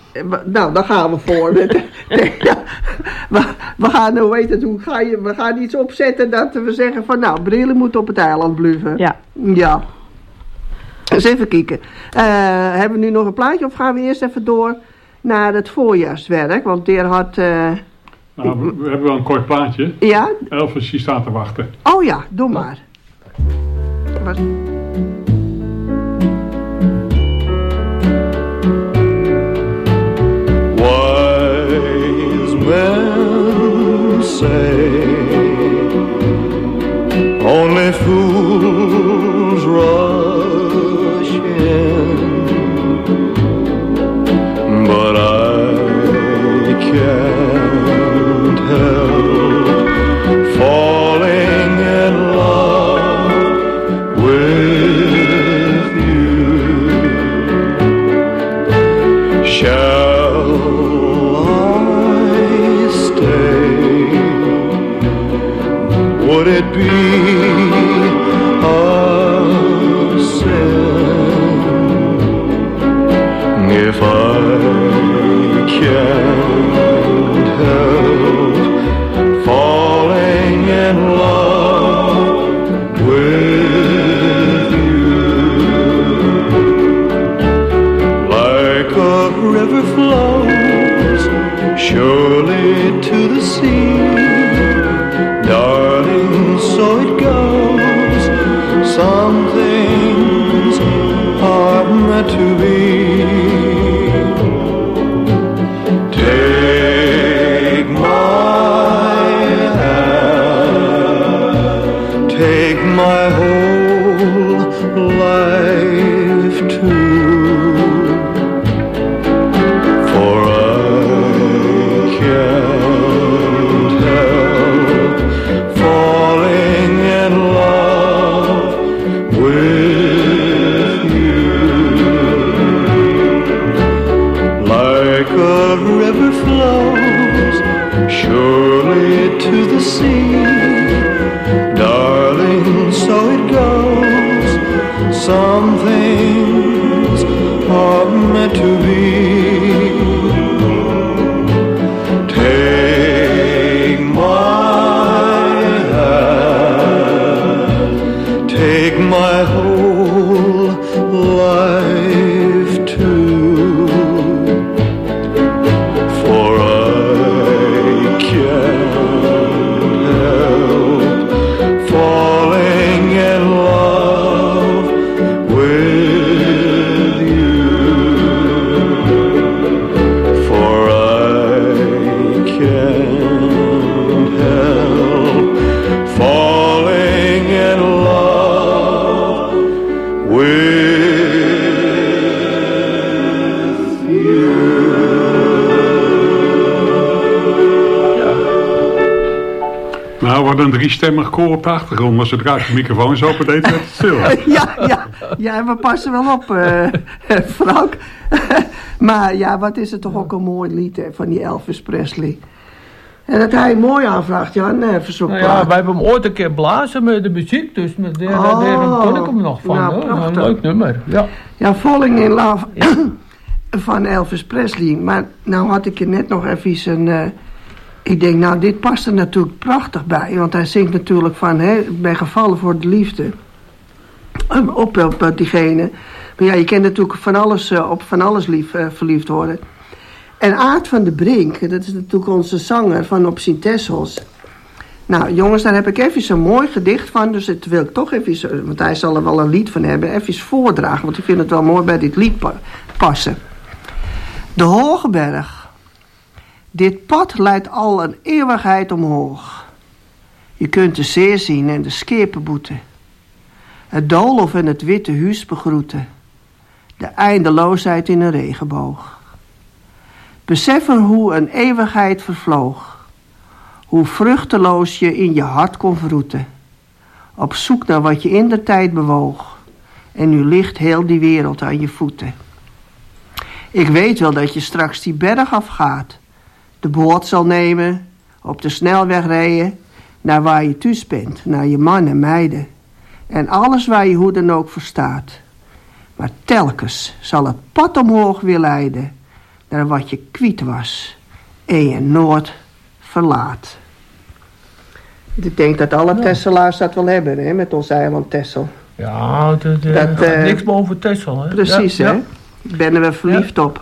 Nou, daar gaan we voor. ja, we, we gaan, hoe heet het, hoe ga je, we gaan iets opzetten dat we zeggen van, nou, Brilli moet op het eiland blijven. Ja. Ja. Eens even kijken. Uh, hebben we nu nog een plaatje of gaan we eerst even door... naar het voorjaarswerk, want der had... Uh, nou, we, we hebben wel een kort plaatje. Ja? Elvis, die staat te wachten. Oh ja, doe maar. Was... Wise men say only fools rush in, but I can't help falling in love with meant to be. Take my hand, take my whole life too, for I can't help falling in love with you. Like a river flows surely to the sea, darling, so it goes. Some things are meant to be. Take my hand, take my whole life too, for I can't help falling in love with you, for I can't help falling in love with Nou, wat een driestemmig koor op de achtergrond. Maar zodra ik de microfoons open deed, werd het stil. ja, ja, ja, we passen wel op, uh, Frank. Maar ja, wat is het toch ook een mooi lied hè, van die Elvis Presley. En dat hij mooi aanvraagt, Jan, uh, verzoekplaat. Nou ja, wij hebben hem ooit een keer blazen met de muziek, dus met de, oh, daar ken ik hem nog van. Nou, een leuk nummer, ja. Ja, Falling in Love van Elvis Presley. Maar nou had ik er net nog even een... Uh, ik denk, nou, dit past er natuurlijk prachtig bij. Want hij zingt natuurlijk van, hè, ben gevallen voor de liefde. Op, op, op diegene. Maar ja, je kent natuurlijk van alles, uh, op van alles lief, uh, verliefd worden. En Aart van de Brink, dat is natuurlijk onze zanger van Op Sint Tessels. Nou, jongens, daar heb ik even zo'n mooi gedicht van. Dus dat wil ik toch even, want hij zal er wel een lied van hebben, even voordragen. Want ik vind het wel mooi bij dit lied pa- passen. De Hoge Berg. Dit pad leidt al een eeuwigheid omhoog. Je kunt de zee zien en de schepen boeten. Het doolhof en het witte huis begroeten. De eindeloosheid in een regenboog. Beseffen hoe een eeuwigheid vervloog. Hoe vruchteloos je in je hart kon vroeten. Op zoek naar wat je in de tijd bewoog. En nu ligt heel die wereld aan je voeten. Ik weet wel dat je straks die berg afgaat. De boot zal nemen, op de snelweg rijden, naar waar je thuis bent, naar je man en meiden. En alles waar je hoe dan ook voor staat. Maar telkens zal het pad omhoog weer leiden, naar wat je kwiet was en je nooit verlaat. Ik denk dat alle Tesselaars dat wel hebben, hè, met ons eiland Tessel. Ja, de, de, dat, uh, niks boven Tessel, hè? Precies, ja, hè? Ja. Daar ben we verliefd ja. op.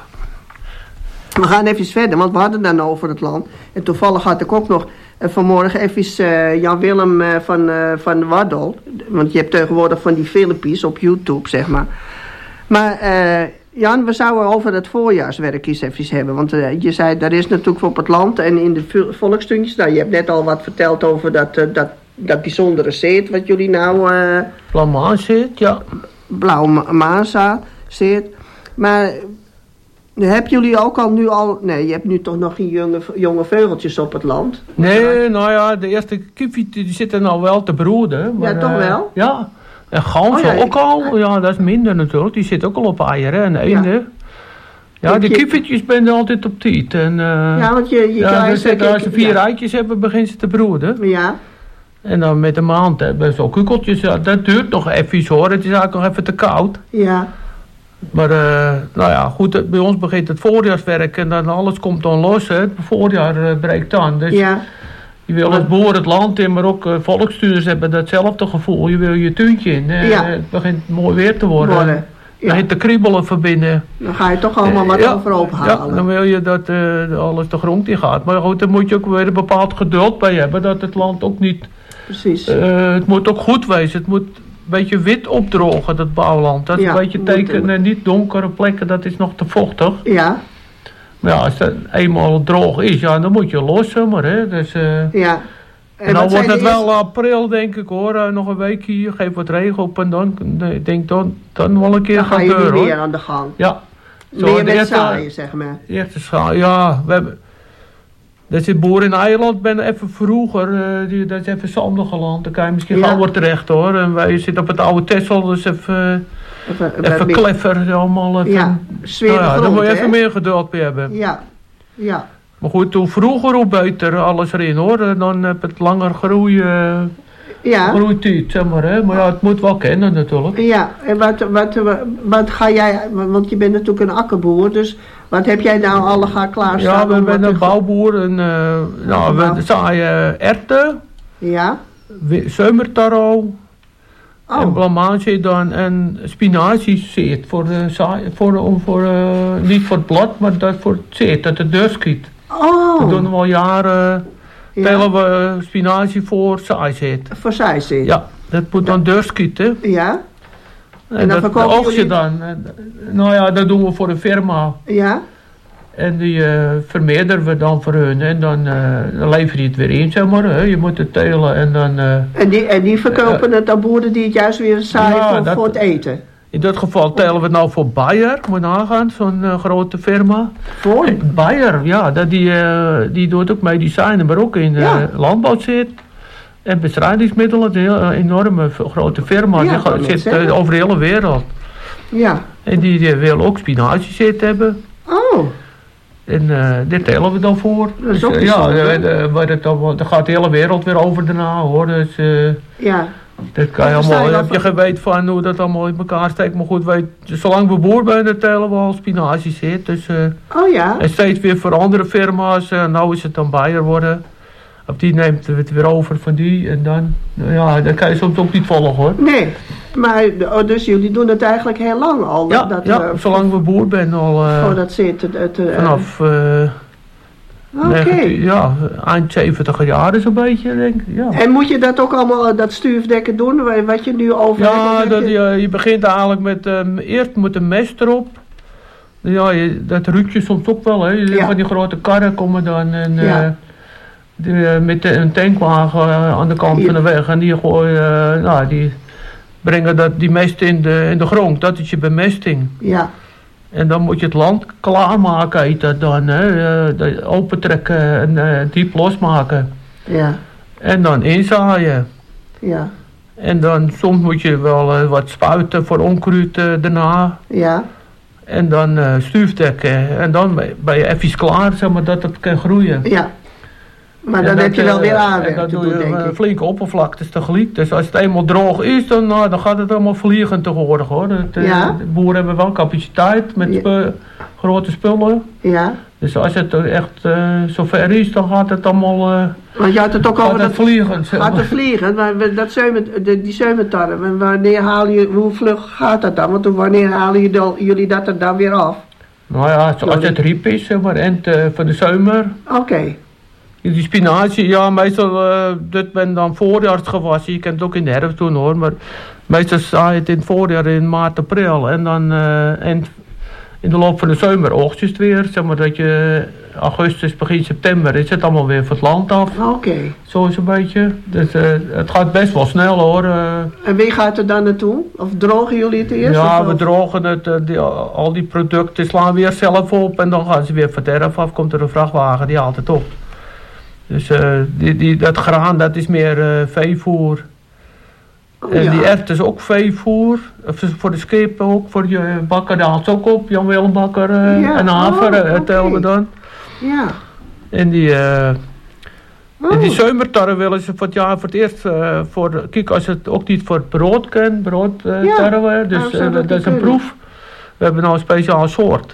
We gaan even verder, want we hadden het dan over het land. En toevallig had ik ook nog uh, vanmorgen even uh, Jan Willem uh, van, uh, van Waddel. Want je hebt tegenwoordig van die filmpjes op YouTube, zeg maar. Maar uh, Jan, we zouden over het voorjaarswerk eens even hebben. Want uh, je zei, daar is natuurlijk op het land en in de volksstuntjes. Nou, je hebt net al wat verteld over dat, uh, dat, dat bijzondere zeet wat jullie nou... Uh, Blauw maanzeet, ja. Blauw ma- maanzeet. Maar... Hebben jullie ook al nu al... Nee, je hebt nu toch nog geen jonge, jonge veugeltjes op het land? Nee, nou ja, de eerste kiepjes die zitten nou wel te broeden. Maar, ja, toch wel? Uh, ja. En ganzen oh, ja, ook al. Ja, dat is minder natuurlijk. Die zitten ook al op eieren en eenden. Ja, ja de kiepjes ben er altijd op tijd. En, uh, ja, want je... je ja, dus kijk, als ze vier ja. eitjes hebben, beginnen ze te broeden. Ja. En dan met een maand hebben ze ook kukeltjes. Ja, dat duurt nog even hoor. Het is eigenlijk nog even te koud. Ja. Maar uh, nou ja, goed, bij ons begint het voorjaarswerk en dan alles komt dan los. Hè. Het voorjaar uh, breekt aan. Dus ja. je wil als boer het land in, maar ook uh, volksstuurders hebben datzelfde gevoel. Je wil je tuintje in. Uh, ja. Het begint mooi weer te worden. worden. Het begint ja. te kriebelen van binnen. Dan ga je toch allemaal wat uh, over ophalen. Ja, dan wil je dat uh, alles de grond in gaat. Maar goed, daar moet je ook weer een bepaald geduld bij hebben. Dat het land ook niet... Precies. Uh, het moet ook goed wezen. Het moet... beetje wit opdrogen, dat bouwland. Dat is Ja, een beetje tekenen, niet donkere plekken, dat is nog te vochtig. Ja. Maar ja, als het eenmaal droog is, ja, dan moet je lossen, maar hè. Dus, uh, ja. En, en dan wordt het wel eerste... april, denk ik hoor. Uh, nog een week hier, geef wat regen op en dan, ik denk dan, dan wel een keer dan gebeuren. Dan ga je weer meer aan de gang. Ja. Zo, meer met zaaien, zeg maar. Eerste schaal, ja. We hebben, dat zit boer in Eiland, ben even vroeger, uh, die, dat is even Zandergeland. Dan kan je misschien ja. gauw weer terecht hoor. En wij zitten op het oude Texel, dus even, even, even kleffer. Allemaal even, ja, nou ja, daar moet je even meer geduld bij hebben. Ja, ja. Maar goed, hoe vroeger hoe beter alles erin hoor. Dan heb het langer groeien. Ja. Groeitijd, zeg maar, hè. Maar ja, het moet wel kennen natuurlijk. Ja, en wat, wat, wat ga jij, want je bent natuurlijk een akkerboer, dus wat heb jij nou alle gaan klaarstaan? Ja, we zijn een bouwboer en uh, nou, we zaaien erwten. Ja. Zomertaro. Oh. En blamage dan en spinazie zit voor de zaai, voor de, voor uh, niet voor het blad, maar dat voor het zit, dat het deur schiet. Oh. Dat doen we al jaren. Ja. Tellen we spinazie voor zaaizit. Voor zaaizit? Ja, dat moet dan deur schieten. Ja. En, en dan dat oogst je dan. Nou ja, dat doen we voor een firma. Ja. En die uh, vermeerderen we dan voor hun. En dan, uh, dan lever je het weer in, zeg maar. Hè. Je moet het telen en dan... Uh, en, die, en die verkopen uh, het aan boeren die het juist weer zaaien ja, voor, dat, voor het eten? In dat geval telen we het nou voor Bayer, moet nagaan, zo'n uh, grote firma. Voor? Bayer, ja, dat die, uh, die doet ook medicijnen, maar ook in uh, ja. landbouw zit. En bestrijdingsmiddelen, een heel, uh, enorme grote firma, ja, die zit uh, over de hele wereld. Ja. En die, die wil ook spinazie zit hebben. Oh. En uh, dit tellen we dan voor. Dat is ook dus, uh, ja, uh, uh, het dan, dan gaat de hele wereld weer over daarna hoor. Dus, uh, ja. Dat kan je allemaal, je heb je geweten van hoe dat allemaal in elkaar steekt. Maar goed, weet, zolang we boer zijn, dan tellen we al spinazie zit. Dus, uh, oh ja. En steeds weer voor andere firma's. Uh, nou is het dan Bayer worden. Of die neemt het weer over van die. En dan, nou ja, dat kan je soms ook niet volgen hoor. Nee, maar oh, dus jullie doen het eigenlijk heel lang al? Ja, dat, ja uh, zolang we boer zijn al. Uh, oh, dat zit het. het uh, vanaf... Uh, Oké. Okay. Ja, eind zeventig jaar is een beetje, denk ik. Ja. En moet je dat ook allemaal, dat stuifdekken doen, wat je nu over ja, hebt? Dat, je... je, je begint eigenlijk met, um, eerst met een mest erop. Ja, je, dat ruikt je soms ook wel, hè. Ja. Van die grote karren komen dan en, ja. uh, die, uh, met de, een tankwagen uh, aan de kant ja. van de weg. En die gooien, uh, nou, die brengen dat, die mest in de, in de grond. Dat is je bemesting. Ja. En dan moet je het land klaarmaken, heet dat dan. Hè? Uh, opentrekken en uh, diep losmaken. Ja. En dan inzaaien. Ja. En dan soms moet je wel uh, wat spuiten voor onkruid uh, daarna. Ja. En dan uh, stuifdekken. En dan ben je even klaar, zeg maar, dat het kan groeien. Ja. Maar dan dat, heb je wel weer aanwerk te doen, denk ik. Uh, flinke oppervlaktes tegelijk. Dus als het eenmaal droog is, dan, nou, dan gaat het allemaal vliegen tegenwoordig hoor. Het, uh, ja? De boeren hebben wel capaciteit met ja. spu grote spullen. Ja. Dus als het echt uh, zover is, dan gaat het allemaal... Uh, Want je had het ook over dat vliegen. Gaat het vliegen, maar dat zeumen, de, die zeumentarren, wanneer haal je, hoe vlug gaat dat dan? Want wanneer halen jullie, jullie dat er dan weer af? Nou ja, als het riep is, zeg maar, eind uh, van de zomer. Oké. Okay. Die spinazie, ja, meestal, uh, dit ben dan voorjaarsgewassen. Je kan het ook in de herfst doen hoor, maar meestal zaai je het in het voorjaar in maart, april. En dan uh, en in de loop van de zomer oogst je het weer. Zeg maar dat je augustus, begin september is het allemaal weer van het land af. Oké. Okay. Zo is een beetje. Dus uh, het gaat best wel snel hoor. Uh, en wie gaat er dan naartoe? Of drogen jullie het eerst? Ja, of we drogen het. Uh, die, al die producten slaan weer zelf op en dan gaan ze weer van het erf af. Komt er een vrachtwagen, die haalt het op. Dus uh, die, die, dat graan, dat is meer uh, veevoer. Oh, en ja. Die erwten is ook veevoer. Of voor de schepen ook, voor je bakker, daar haalt ze ook op. Jan Willem Bakker uh, ja. en Haver, oh, okay. tellen we dan. Ja. En die, uh, oh. en die zomertarren willen ze voor het jaar voor het eerst, uh, voor, kijk als het ook niet voor het brood kan, broodtarren. Uh, ja. Dus uh, dat, dat is een proef. We hebben nou een speciaal soort.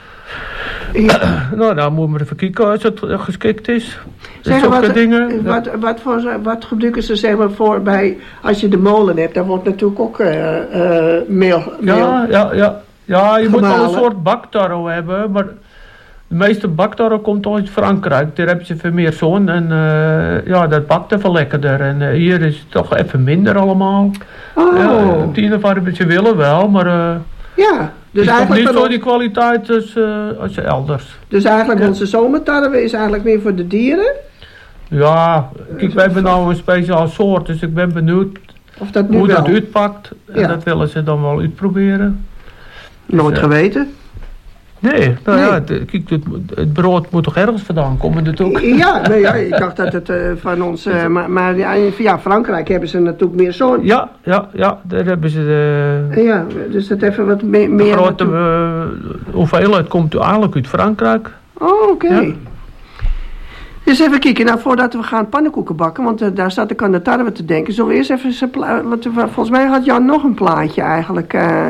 Ja. Nou, dan moeten we even kijken als het geschikt is. Zeg, wat, dingen, wat, wat, voor, wat gebruiken ze zeg maar voor bij, als je de molen hebt, daar wordt natuurlijk ook uh, uh, meel, meel Ja, ja, ja. Ja, je gemalen. Moet wel een soort baktarro hebben, maar De meeste baktorren komt uit Frankrijk. Daar hebben ze veel meer zon. En uh, ja, dat bakt even lekkerder. En uh, hier is het toch even minder allemaal. Oh. Ja, op de ene of ze willen wel, maar... Uh, ja, dus het eigenlijk... niet zo die kwaliteit als, uh, als elders. Dus eigenlijk ja. onze zomertarwe is eigenlijk meer voor de dieren? Ja, kijk, we hebben nou een speciaal soort. Dus ik ben benieuwd of dat nu hoe wel. dat uitpakt. En ja. dat willen ze dan wel uitproberen. Nooit dus, uh, geweten? Nee, nou nee. ja, het, kijk, het, het brood moet toch ergens vandaan komen natuurlijk? Ja, nee, ja ik dacht dat het uh, van ons... Uh, maar maar ja, ja, Frankrijk hebben ze natuurlijk meer zon. Ja, ja, ja, daar hebben ze de... Ja, dus dat even wat me meer... De grote uh, hoeveelheid komt eigenlijk uit Frankrijk. Oh, oké. Okay. Ja. Dus even kijken, nou voordat we gaan pannenkoeken bakken, want uh, daar zat ik aan de tarwe te denken. Zullen we eerst even... Pla- want, uh, volgens mij had Jan nog een plaatje eigenlijk... Uh,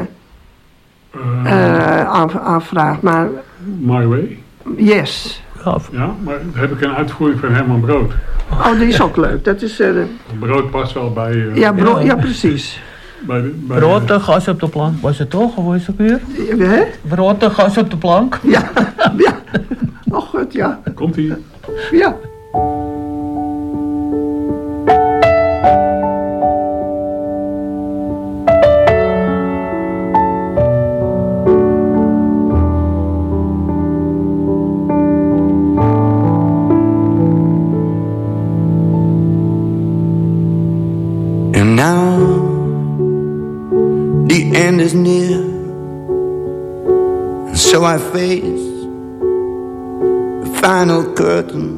Uh, aan, aanvraagt, maar... My Way? Yes. Ja, maar daar heb ik een uitvoering van Herman Brood. Oh, die is ook leuk. Dat is... Uh, brood past wel bij... Uh, ja, bro- ja, precies. Bij de, bij brood en gas op de plank, was het toch? Hoe is het weer? Hè? Brood en gas op de plank. Ja, ja. Oh, goed, ja. Komt-ie. Ja. Now the end is near, and so I face the final curtain.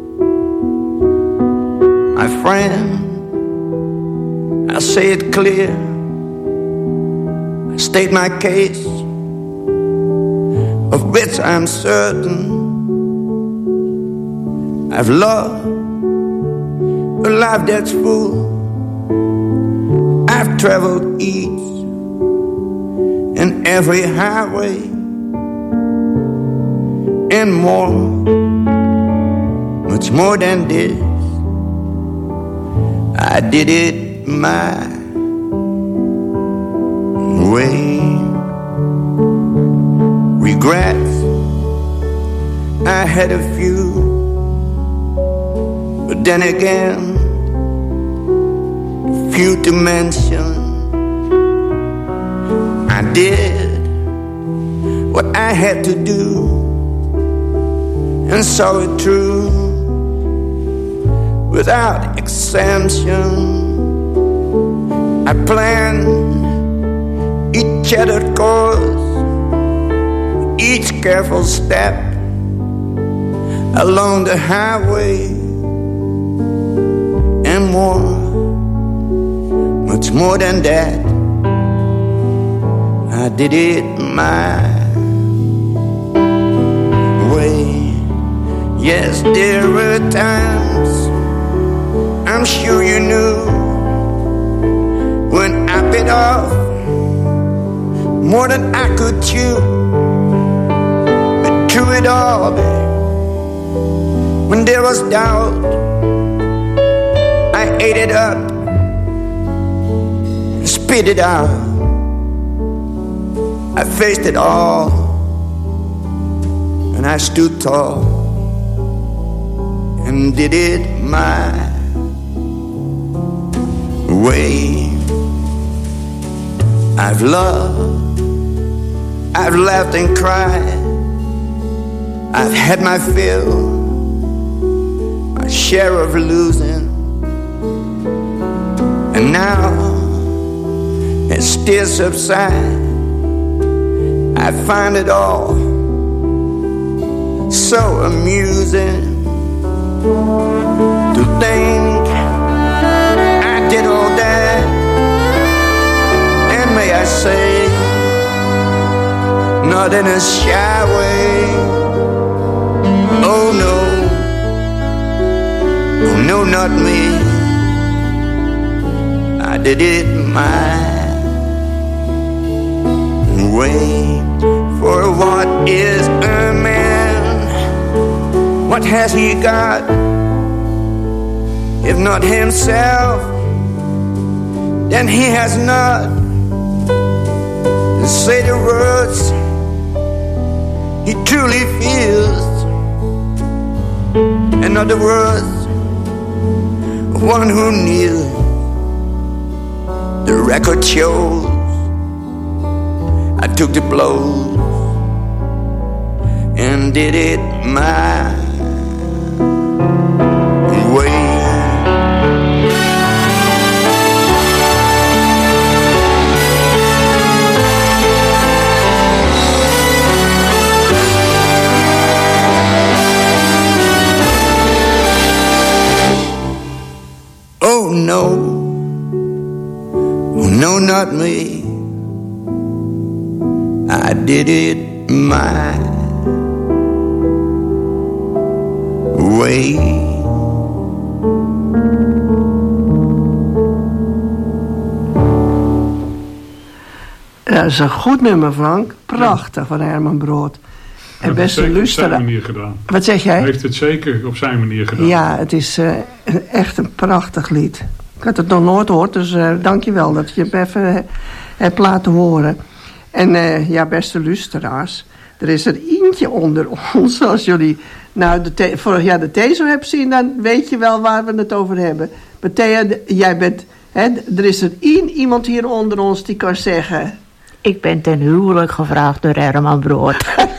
My friend, I say it clear, I state my case, of which I'm certain. I've loved a life that's full. I've traveled each and every highway and more, much more than this. I did it my way. Regrets, I had a few, but then again, few to mention. I did what I had to do and saw it through without exemption. I planned each shattered course, each careful step along the highway and more. Much more than that, I did it my way. Yes, there were times, I'm sure you knew, when I bit off more than I could chew. But through it all, when there was doubt, I ate it up, spit it out. I faced it all, and I stood tall and did it my way. I've loved, I've laughed and cried, I've had my fill, my share of losing, and now it still subsides. I find it all so amusing to think I did all that, and may I say, not in a shy way. Oh no, oh no, not me. I did it my way. For what is a man? What has he got? If not himself, then he has not. To say the words he truly feels. In other words, one who kneels. The record shows I took the blows and did it my way. Oh no, oh no, not me. I did it my way. Dat is een goed nummer, Frank. Prachtig, ja. Van Herman Brood. En beste luisteraar. Op zijn manier gedaan. Wat zeg jij? Hij heeft het zeker op zijn manier gedaan. Ja, het is uh, echt een prachtig lied. Ik had het nog nooit gehoord, dus uh, dank je wel dat je het even uh, hebt laten horen. En uh, ja, beste luisteraars, er is er eentje onder ons. Als jullie nou de the- vorig jaar de Tezo hebben gezien, dan weet je wel waar we het over hebben. Maar Thea, jij bent, hè, er is er één iemand hier onder ons die kan zeggen... Ik ben ten huwelijk gevraagd door Herman Brood.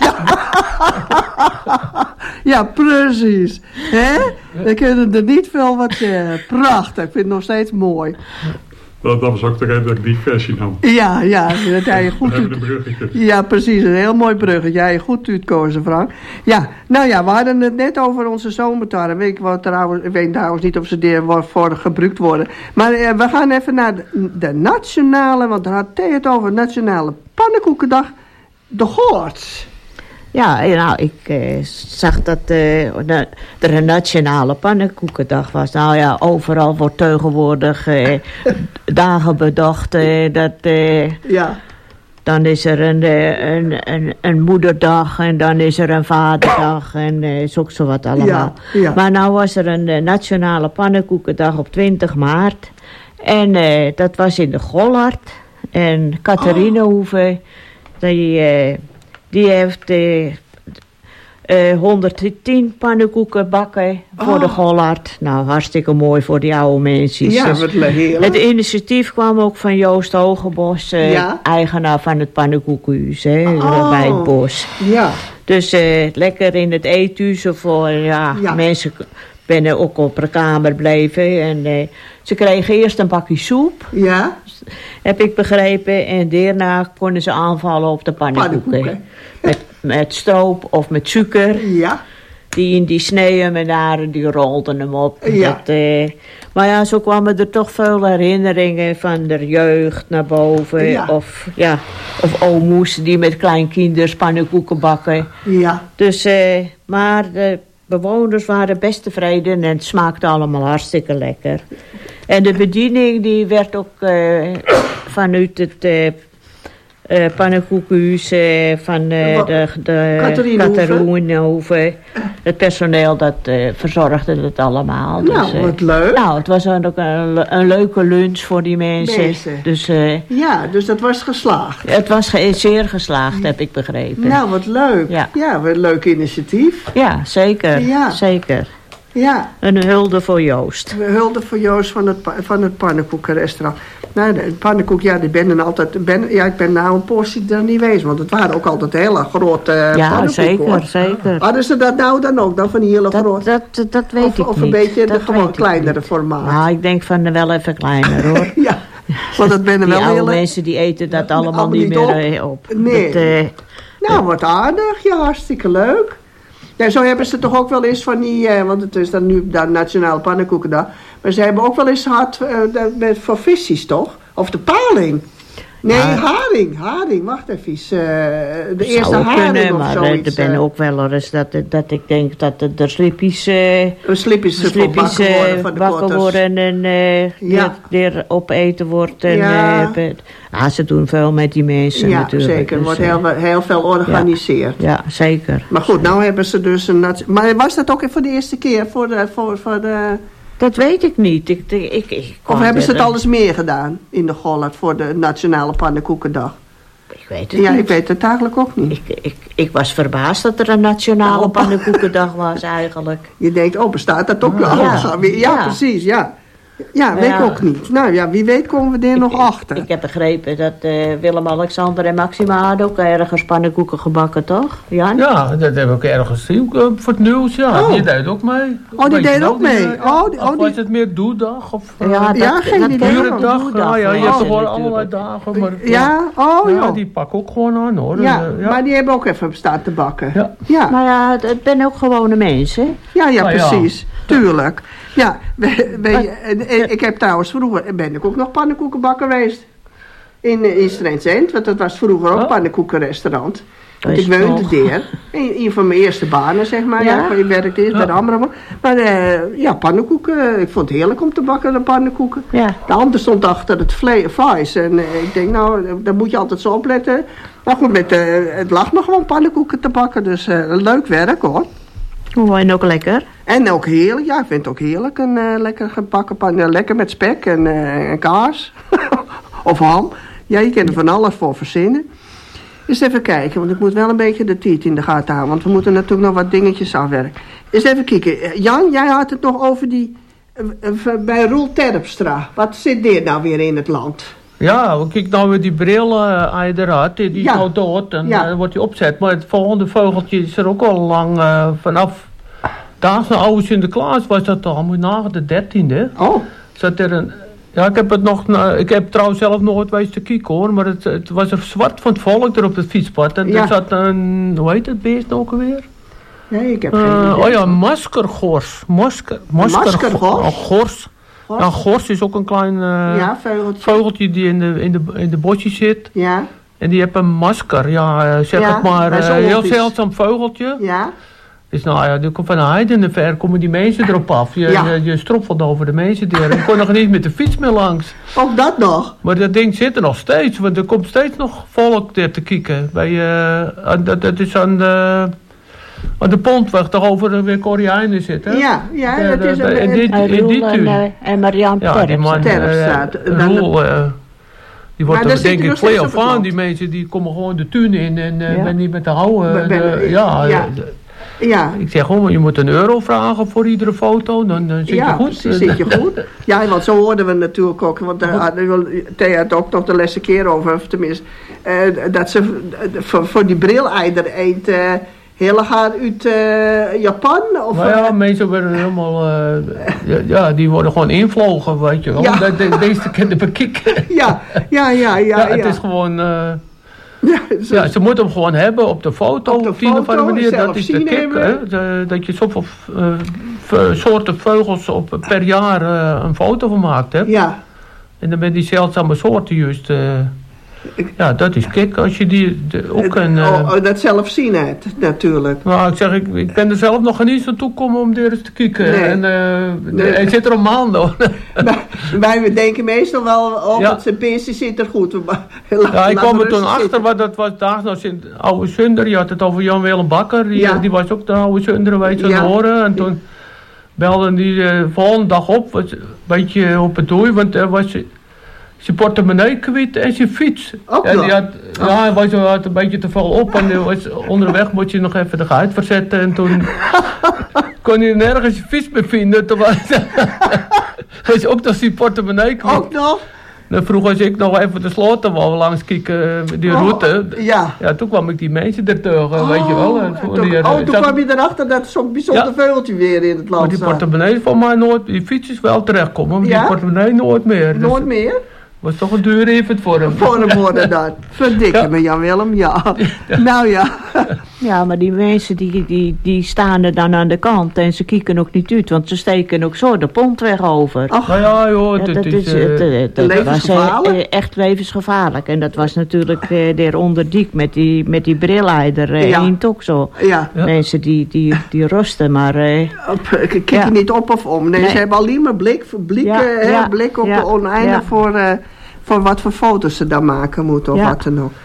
Ja, precies. Hè? We kunnen er niet veel wat zeggen. Prachtig, ik vind het nog steeds mooi. Dat, dat was ook de reden dat ik die versie nam. Ja, ja, dat heb je goed. We hebben een bruggetje. Ja, precies, een heel mooi bruggetje. Jij je goed uitkozen, Frank. Ja, nou ja, we hadden het net over onze zomertarwe. Weet ik, wat trouwens, ik weet trouwens niet of ze ervoor gebruikt worden. Maar eh, we gaan even naar de, de nationale, want daar had Thea het over, nationale pannenkoekendag, de Goorts. Ja, nou, ik eh, zag dat eh, er een nationale pannenkoekendag was. Nou ja, overal wordt tegenwoordig eh, dagen bedacht. Eh, dat, eh, ja. Dan is er een, eh, een, een, een moederdag en dan is er een vaderdag en eh, zo zo wat allemaal. Ja, ja. Maar nou was er een uh, nationale pannenkoekendag op twintig maart. En eh, dat was in de Gollard. En Catharine oh. Hoeve, die... Eh, Die heeft eh, uh, honderdtien pannenkoeken bakken voor oh. de Gollard. Nou, hartstikke mooi voor die oude mensen. Ja, wat heerlijk. Het initiatief kwam ook van Joost Hogebos, uh, ja? eigenaar van het pannenkoekenhuis, hè, oh. bij het bos. Ja. Dus uh, lekker in het eethuis voor ja, ja. mensen binnen ook op de kamer bleven. En uh, ze kregen eerst een bakje soep. Ja. Heb ik begrepen. En daarna konden ze aanvallen op de pannenkoeken. pannenkoeken. Met, met stroop of met suiker. Ja. Die in die sneeën en daar, die rolden hem op. Ja. Dat, uh, maar ja, zo kwamen er toch veel herinneringen van de jeugd naar boven. Ja. Of, ja, of omoes die met kleinkinders pannenkoeken bakken. Ja. Dus, uh, maar de bewoners waren best tevreden en het smaakte allemaal hartstikke lekker. En de bediening die werd ook uh, vanuit het uh, uh, pannenkoekenhuis uh, van uh, de, de Catharine. Het personeel dat uh, verzorgde het allemaal. Nou, dus, uh, wat leuk. Nou, het was ook een, een leuke lunch voor die mensen. mensen. Dus, uh, ja, dus dat was geslaagd. Het was ge- zeer geslaagd, heb ik begrepen. Nou, wat leuk. Ja, ja wat een leuk initiatief. Ja, zeker. Ja. Zeker. Ja. Een hulde voor Joost. Een hulde voor Joost van het, van het pannenkoekenrestaurant. Nou, de pannenkoek, ja, die ben dan altijd... Ben, ja, ik ben nou een portie er niet wezen, want het waren ook altijd hele grote uh, ja, pannenkoeken. Ja, zeker, hoor. zeker. Hadden ze dat nou dan ook, dan van die hele grote? Dat, dat, dat weet of, ik of niet. Of een beetje dat de gewoon kleinere formaat? Nou, ik denk van de wel even kleiner, hoor. Ja, want dat ben er wel die oude hele... mensen die eten dat allemaal, allemaal niet, niet meer op. op. Nee. Dat, uh, nou, wat aardig. Ja, hartstikke leuk. Ja, zo hebben ze toch ook wel eens van die... Uh, want het is dan nu de Nationale Pannenkoekendag. Maar ze hebben ook wel eens gehad uh, met, voor visjes, toch? Of de paling. Nee, ja. haring. Haring, wacht even. Uh, de eerste zou haring kunnen, of maar zoiets. Er ben ook wel eens dat, dat ik denk dat de, de slippies... Uh, de slippies, de slippies uh, worden van de bakken worden en uh, ja. weer opeten wordt. En, ja. Uh, ah, ze doen veel met die mensen ja, natuurlijk. Ja, zeker. Er dus, wordt heel, heel veel georganiseerd. Ja, ja, zeker. Maar goed, nou hebben ze dus een... Maar was dat ook voor de eerste keer? Voor de... Voor, voor de Dat weet ik niet. Ik, ik, ik, ik of hebben ze het al eens meer gedaan in de Gollard voor de Nationale Pannenkoekendag? Ik weet het ja, niet. ik weet het eigenlijk ook niet. Ik, ik, ik was verbaasd dat er een nationale Oh. pannenkoekendag was eigenlijk. Je denkt, oh, bestaat dat ook wel? Ja. Ja, ja, Ja. precies, ja. Ja, weet Ja. ik ook niet. Nou ja, wie weet komen we er nog achter. Ik heb begrepen dat uh, Willem-Alexander en Maxima hadden ook ergens pannenkoeken gebakken, toch? Jan? Ja, dat heb ik ergens gezien uh, voor het nieuws. Ja, Oh. die deed ook mee. Oh, die Weet je deed wel, ook mee. uh, Oh, die- of oh, die- was het meer doedag? Of, uh, Ja, dat- Ja, geen dat idee. ken ik Burendag? wel. Doedag, Ja, ja, je ja. hebt toch wel natuurlijk. allerlei dagen. Maar, Ja, oh ja, joh. die pakken ook gewoon aan hoor. Ja, Dus, uh, ja. maar die hebben ook even staan te bakken. Ja. Ja, Maar ja, het, het ben ook gewone mensen. ja, ja, Nou ja. precies. Tuurlijk. Ja, we, we, en- en ik heb trouwens vroeger, ben ik ook nog pannenkoekenbakker geweest. In, eh, in Strentsend, want dat was vroeger ook Oh. pannenkoekenrestaurant. Want Is ik woonde nog. daar. Een, een van mijn eerste banen, zeg maar. Ja, Ja? waar je werkte eerst bij de Amramo. Maar eh, ja, pannenkoeken. Ik vond het heerlijk om te bakken, de pannenkoeken. Ja. De ander stond achter het vle- vlees. En eh, ik denk, nou, daar moet je altijd zo opletten. Maar goed, met, eh, het lag me gewoon pannenkoeken te bakken. Dus eh, leuk werk hoor. Oh, en ook lekker. En ook heerlijk, ja, ik vind het ook heerlijk. Een eh, lekker gebakken pan, ja, lekker met spek en, eh, en kaas. Of ham. Ja, je kan er van alles voor verzinnen. Eens even kijken, want ik moet wel een beetje de tijd in de gaten houden. Want we moeten natuurlijk nog wat dingetjes afwerken. Eens even kijken. Eh, Jan, jij had het nog over die... eh, eh, bij Roel Terpstra. Wat zit dit nou weer in het land? Ja, kijk nou weer die bril uh, eruit, die, die Ja. is nou dood en Ja. dan wordt die opzet. Maar het volgende vogeltje is er ook al lang uh, vanaf daags naar oude Sinterklaas was dat al, moet je nagaan, de dertiende. Oh. Zat er een, ja, ik heb het nog, uh, ik heb trouwens zelf nooit wijs te kijken hoor, maar het, het was er zwart van het volk er op het fietspad. En Ja. er zat een, hoe heet het beest ook alweer? Nee, ik heb Uh, geen idee. oh ja, maskergors. Masker, masker, Maskergors? Oh, gors. Gors? Ja, gors is ook een klein uh, Ja, vogeltje. vogeltje die in de, in de, in de bosjes zit. Ja, En die heeft een masker, ja, uh, zeg Ja, het maar, bij uh, zo'n heel hobby's. zeldzaam vogeltje. ja. Dus nou ja, die komt van heiden ver komen die mensen erop af. Je, Ja. je, je stroppelt over de mensen der. Ik kon nog niet met de fiets meer langs. Ook dat nog. Maar dat ding zit er nog steeds, want er komt steeds nog volk daar te kijken. Bij, uh, aan- dat, dat is aan de, aan de Pontweg, toch over de weer Koreanen zitten. Ja, ja, Daar, dat is daar, een- in die, En in die Roel en, tuin. uh, en Marianne Ja, die man, Terpstra. uh, Dan- Roel, uh, die wordt Maar er daar zit denk hij ik nog steeds play op of het aan. land. Die mensen die komen gewoon de tuin in en uh, Ja. ben niet met de houden. Ben- ben- uh, ja, ja. uh, Ja, ik zeg gewoon, je moet een euro vragen voor iedere foto, dan, dan zit ja, je goed. precies, zit je goed. Ja, want zo hoorden we natuurlijk ook, want daar hadden we Thea het ook nog de laatste keer over, of tenminste, eh, dat ze eh, voor, voor die brileider eet eh heel haar uit eh, Japan. Of, Maar ja, eh, mensen worden helemaal, uh, ja, ja, die worden gewoon invlogen, weet je wel. Ja. Dat de, deze kunnen bekijken. ja, ja, ja, ja. Ja, ja. het is gewoon, uh, Ja, zo- ja, ze moeten hem gewoon hebben op de foto, Op de op die of andere foto, manier. zelf Dat is de zien kick, hebben. hè. De- dat je zoveel uh, v- soorten vogels op, per jaar uh, een foto van maakt, hè. ja. En dan ben die zeldzame soorten juist, uh, ja, dat is kick als je die de, ook een... Uh, oh, oh, dat zelf zien het, natuurlijk. Nou, ik zeg, ik, ik ben er zelf nog niet aan toe gekomen om er eens te kijken. Nee. En uh, Nee. hij zit er een maand hoor. Wij we denken meestal wel, oh, Ja. het zijn beestje zit er goed. Ja, ik kwam er toen achter, maar dat was daar nog in oude Zunder. Je had het over Jan-Willem Bakker, die, Ja. die was ook de oude Zunder, weet je, Ja. aan horen. En toen belden die de volgende dag op, was een beetje op het doei, want er was zijn portemonnee kwijt en zijn fiets. Ook En nog? die had, ja, hij was, had een beetje te veel op en die was, onderweg moet je nog even de geit verzetten. En toen kon hij nergens zijn fiets meer vinden. Toen was, was ook nog zijn portemonnee kwijt. Ook nog? Dan vroeg als ik nog even de sloten wou langs kijken, die Oh, route. ja. Ja, toen kwam ik die mensen er tegen, weet je wel. En Oh, toen, toen, die, oh, toen zag- kwam je erachter dat zo'n bijzonder Ja. veugeltje weer in het maar land die zat. portemonnee van mij nooit, die fiets is wel terechtkomen, maar Ja? die portemonnee nooit meer. Dus Nooit meer? was toch een duur even voor hem. Voor hem worden dan. Verdikke Ja. me, Jan-Willem, ja. Nou ja. Ja, maar die mensen die, die, die staan er dan aan de kant en ze kijken ook niet uit, want ze steken ook zo de pontweg over. Ach, Nou ja, joh, Ja, het, dat het is, is... eh, het, het- dat was levensgevaarlijk? eh, echt levensgevaarlijk. En dat was natuurlijk eh daar onder Diek met die, met die brilleider eh Ja. in ook zo. Ja. Ja. Mensen die, die, die rosten, maar eh, Op, kijk je Ja. niet op of om. Nee, Nee. ze hebben alleen maar blik, blik, Ja, eh, hè, ja, blik op ja, oneindig ja. voor, eh, voor wat voor foto's ze dan maken moeten of Ja. wat dan ook.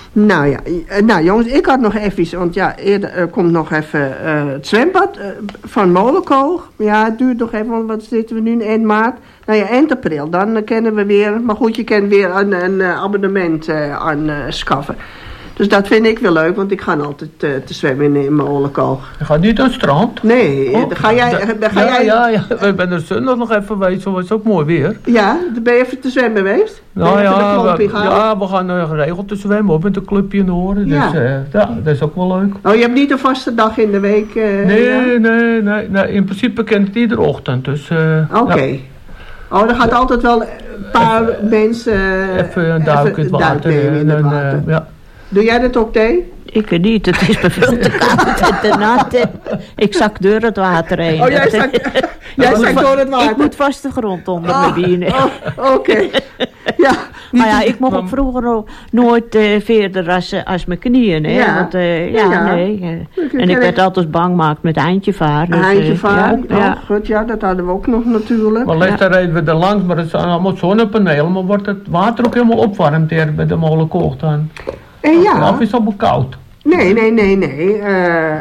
Nou ja, nou jongens, ik had nog even, want ja, eerder uh, komt nog even uh, het zwembad uh, van Molenkoog. Ja, het duurt nog even, want wat zitten we nu, eind maart? Nou ja, eind april, dan uh, kennen we weer, maar goed, je kan weer een, een uh, abonnement uh, aan uh, schaffen. Dus dat vind ik wel leuk, want ik ga altijd uh, te zwemmen in, in Molenkoog. Je gaat niet naar het strand? Nee, oh, dan ga jij... Dan ga ja, jij... ja, ja, we zijn er zondag nog even geweest, zo was ook mooi weer. Ja, dan ben je even te zwemmen geweest? Nou ja, we, ja, we gaan uh, geregeld te zwemmen, op met een clubje in de Horen. Ja. Dus uh, ja, dat is ook wel leuk. Oh, je hebt niet een vaste dag in de week? Uh, nee, ja? nee, nee, nee, in principe ken ik iedere ochtend, dus... Uh, Oké. Okay. Ja. Oh, er gaat ja. altijd wel een paar even, mensen... Uh, even een duik in het water. Duik in het water. Uh, ja. Doe jij dat ook, Thee? Ik niet, het is me veel te koud en te nat. Ik zak door het water heen. Oh, jij zakt, jij zakt door het water? Ik moet vast de grond onder oh, mijn benen. Oh, Oké. Okay. Ja, maar ja, ik mocht ook vroeger ook nooit uh, verder als, als mijn knieën. Hè? Ja. Want, uh, ja, ja, nee. Uh, en ik werd altijd bang gemaakt met eindjevaar. Dus, eindjevaar, uh, ja, oh, ja. goed, ja, dat hadden we ook nog natuurlijk. Maar les, daar reden we er langs, maar het zijn allemaal zonnepanelen. Maar wordt het water ook helemaal opwarmd hier bij de Molenkoog dan? En ja. Of is het allemaal koud? Nee, nee, nee, nee. Uh,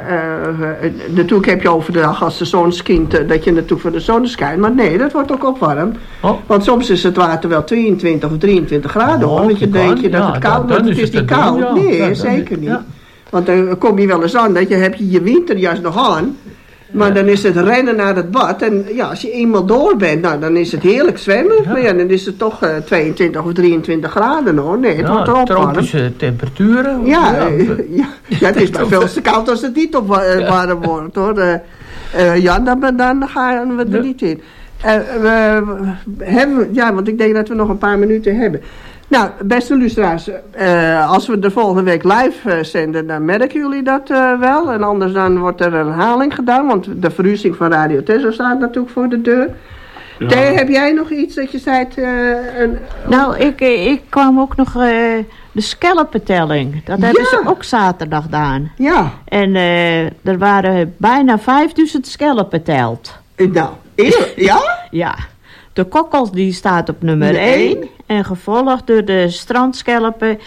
uh, natuurlijk heb je overdag als de zon schijnt, uh, dat je natuurlijk voor de zon schijnt. Maar nee, dat wordt ook opwarmd. Oh. Want soms is het water wel tweeëntwintig of drieëntwintig graden. Oh, hoor. Want je denkt je dat ja, het koud wordt, het is niet koud. Ja. Nee, ja, zeker niet. Ja. Want dan kom je wel eens aan dat je heb je je winterjas nog aan. Maar ja. dan is het rennen naar het bad. En ja, als je eenmaal door bent, nou, dan is het heerlijk zwemmen. Ja. Maar ja, dan is het toch uh, tweeëntwintig of drieëntwintig graden hoor. Nee, het ja, wordt erop tropische temperaturen. Ja, ja. Uh, ja, ja, het is maar veel te koud als het niet op uh, warm wordt hoor. Uh, uh, ja, dan, dan gaan we er ja. niet in. Uh, we, hebben, ja, want ik denk dat we nog een paar minuten hebben. Nou, beste luisteraars, uh, als we de volgende week live uh, zenden, dan merken jullie dat uh, wel. En anders dan wordt er een herhaling gedaan, want de verhuizing van Radio Tesso staat natuurlijk voor de deur. Ja. Thee, heb jij nog iets dat je zei? Uh, een... Nou, ik, ik kwam ook nog uh, de schelpentelling. Dat hebben ja. ze ook zaterdag gedaan. Ja. En uh, er waren bijna vijfduizend schelpen teld. Nou, ja? Ja. De kokkel die staat op nummer één. En gevolgd door de strandschelpen.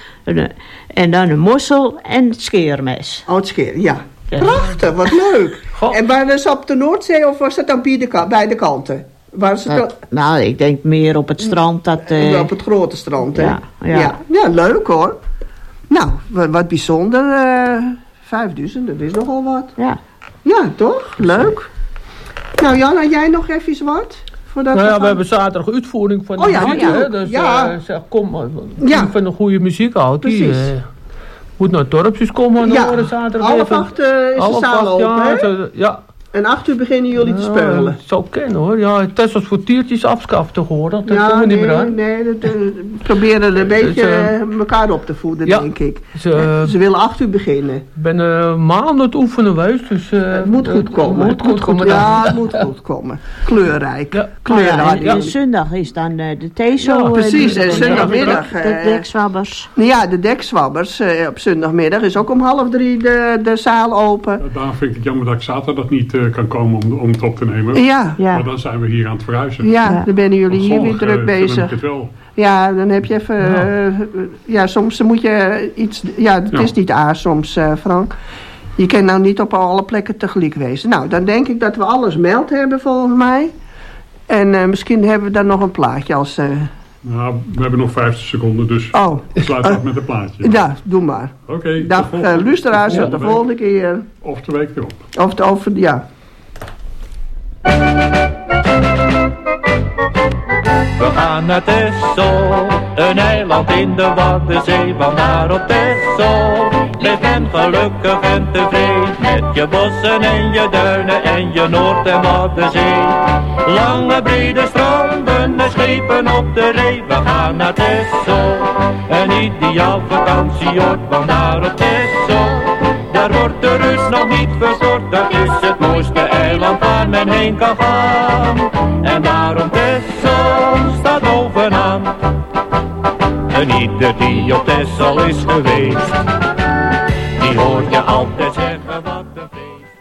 En dan een mossel en het scheermes. Oh, het scheer, ja. ja. Prachtig, wat leuk. Goh. En waren ze op de Noordzee of was dat dan bij de, bij de kanten? Waar ze nou, nou, ik denk meer op het strand. Dat, uh... Op het grote strand, hè? Ja, ja. ja. ja leuk hoor. Nou, wat, wat bijzonder. Uh, vijfduizend, dat is nogal wat. Ja. Ja, toch? Leuk. Nou, Jan, had jij nog even wat? Nou ja, we, we hebben zaterdag uitvoering van de oh, ja, muziek, ja. hè? Dus ja. Uh, zeg, kom, ja. van een goede muziek houdt. Die uh, moet naar het dorpjes komen en ja. horen zaterdag. Half acht uh, is de zaal open, ja, hè? Zo, ja. En acht uur beginnen jullie ja, te spelen. Dat zou kennen hoor. Ja, Tessels voor tiertjes afschaft tegenwoordig. Dat ja, komen we nee, niet meer aan. Nee, dat uh, proberen een beetje uh, elkaar op te voeden, ja, denk ik. Ze, uh, ze willen acht uur beginnen. Ik ben uh, maanden het oefenen geweest. Dus, uh, het moet goed komen. Het moet goed komen. Ja, het moet goed komen. Kleurrijk. Ja. Kleurrijk. Oh, ja, en, en zondag is dan uh, de Teso. Ja, precies, en zondagmiddag. Uh, de dekzwabbers. Ja, de dekzwabbers. Uh, op zondagmiddag is ook om half drie de, de zaal open. Ja, daar vind ik het jammer dat ik zaterdag niet uh, kan komen om, om het op te nemen. Ja. ja. Maar dan zijn we hier aan het verhuizen. Ja, ja. dan ben jullie hier weer druk uh, bezig. Het wel. Ja, dan heb je even... Ja, uh, ja soms moet je iets... Ja, het ja. is niet A soms, uh, Frank. Je kan nou niet op alle plekken tegelijk wezen. Nou, dan denk ik dat we alles meld hebben volgens mij. En uh, misschien hebben we dan nog een plaatje als... Uh... Nou, we hebben nog vijftig seconden, dus oh. sluit af uh, met een plaatje. Ja, doe maar. Oké. Okay, dag uh, luisteraars, tot de volgende keer. Of de week erop. Of, de, of ja. We gaan naar Texel, een eiland in de Waddenzee. Vandaar op Texel, leef men gelukkig en tevreden. Met je bossen en je duinen en je Noord- en Waddenzee. Lange brede stranden en schepen op de ree. We gaan naar Texel, een ideaal vakantieoord. Vandaar op Texel, daar wordt de rust nog niet verstoord. Dat is het mooiste eiland waar men heen kan gaan. En daarom Texel staat bovenaan. En ieder die op Texel is geweest, die hoort je altijd zeggen wat een feest.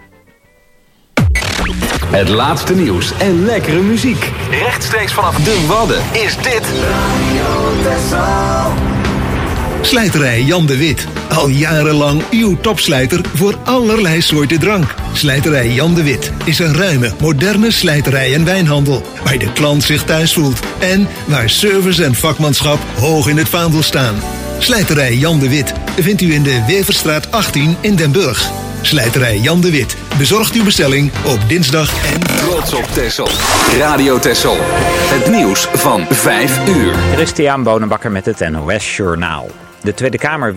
Het laatste nieuws en lekkere muziek. Rechtstreeks vanaf de Wadden is dit Radio Texel. Slijterij Jan de Wit. Al jarenlang uw topslijter voor allerlei soorten drank. Slijterij Jan de Wit is een ruime, moderne slijterij en wijnhandel. Waar de klant zich thuis voelt. En waar service en vakmanschap hoog in het vaandel staan. Slijterij Jan de Wit vindt u in de Weverstraat achttien in Den Burg. Slijterij Jan de Wit bezorgt uw bestelling op dinsdag en... Trots op Texel. Radio Texel. Het nieuws van vijf uur. Christian Bonenbakker met het N O S Journaal. De Tweede Kamer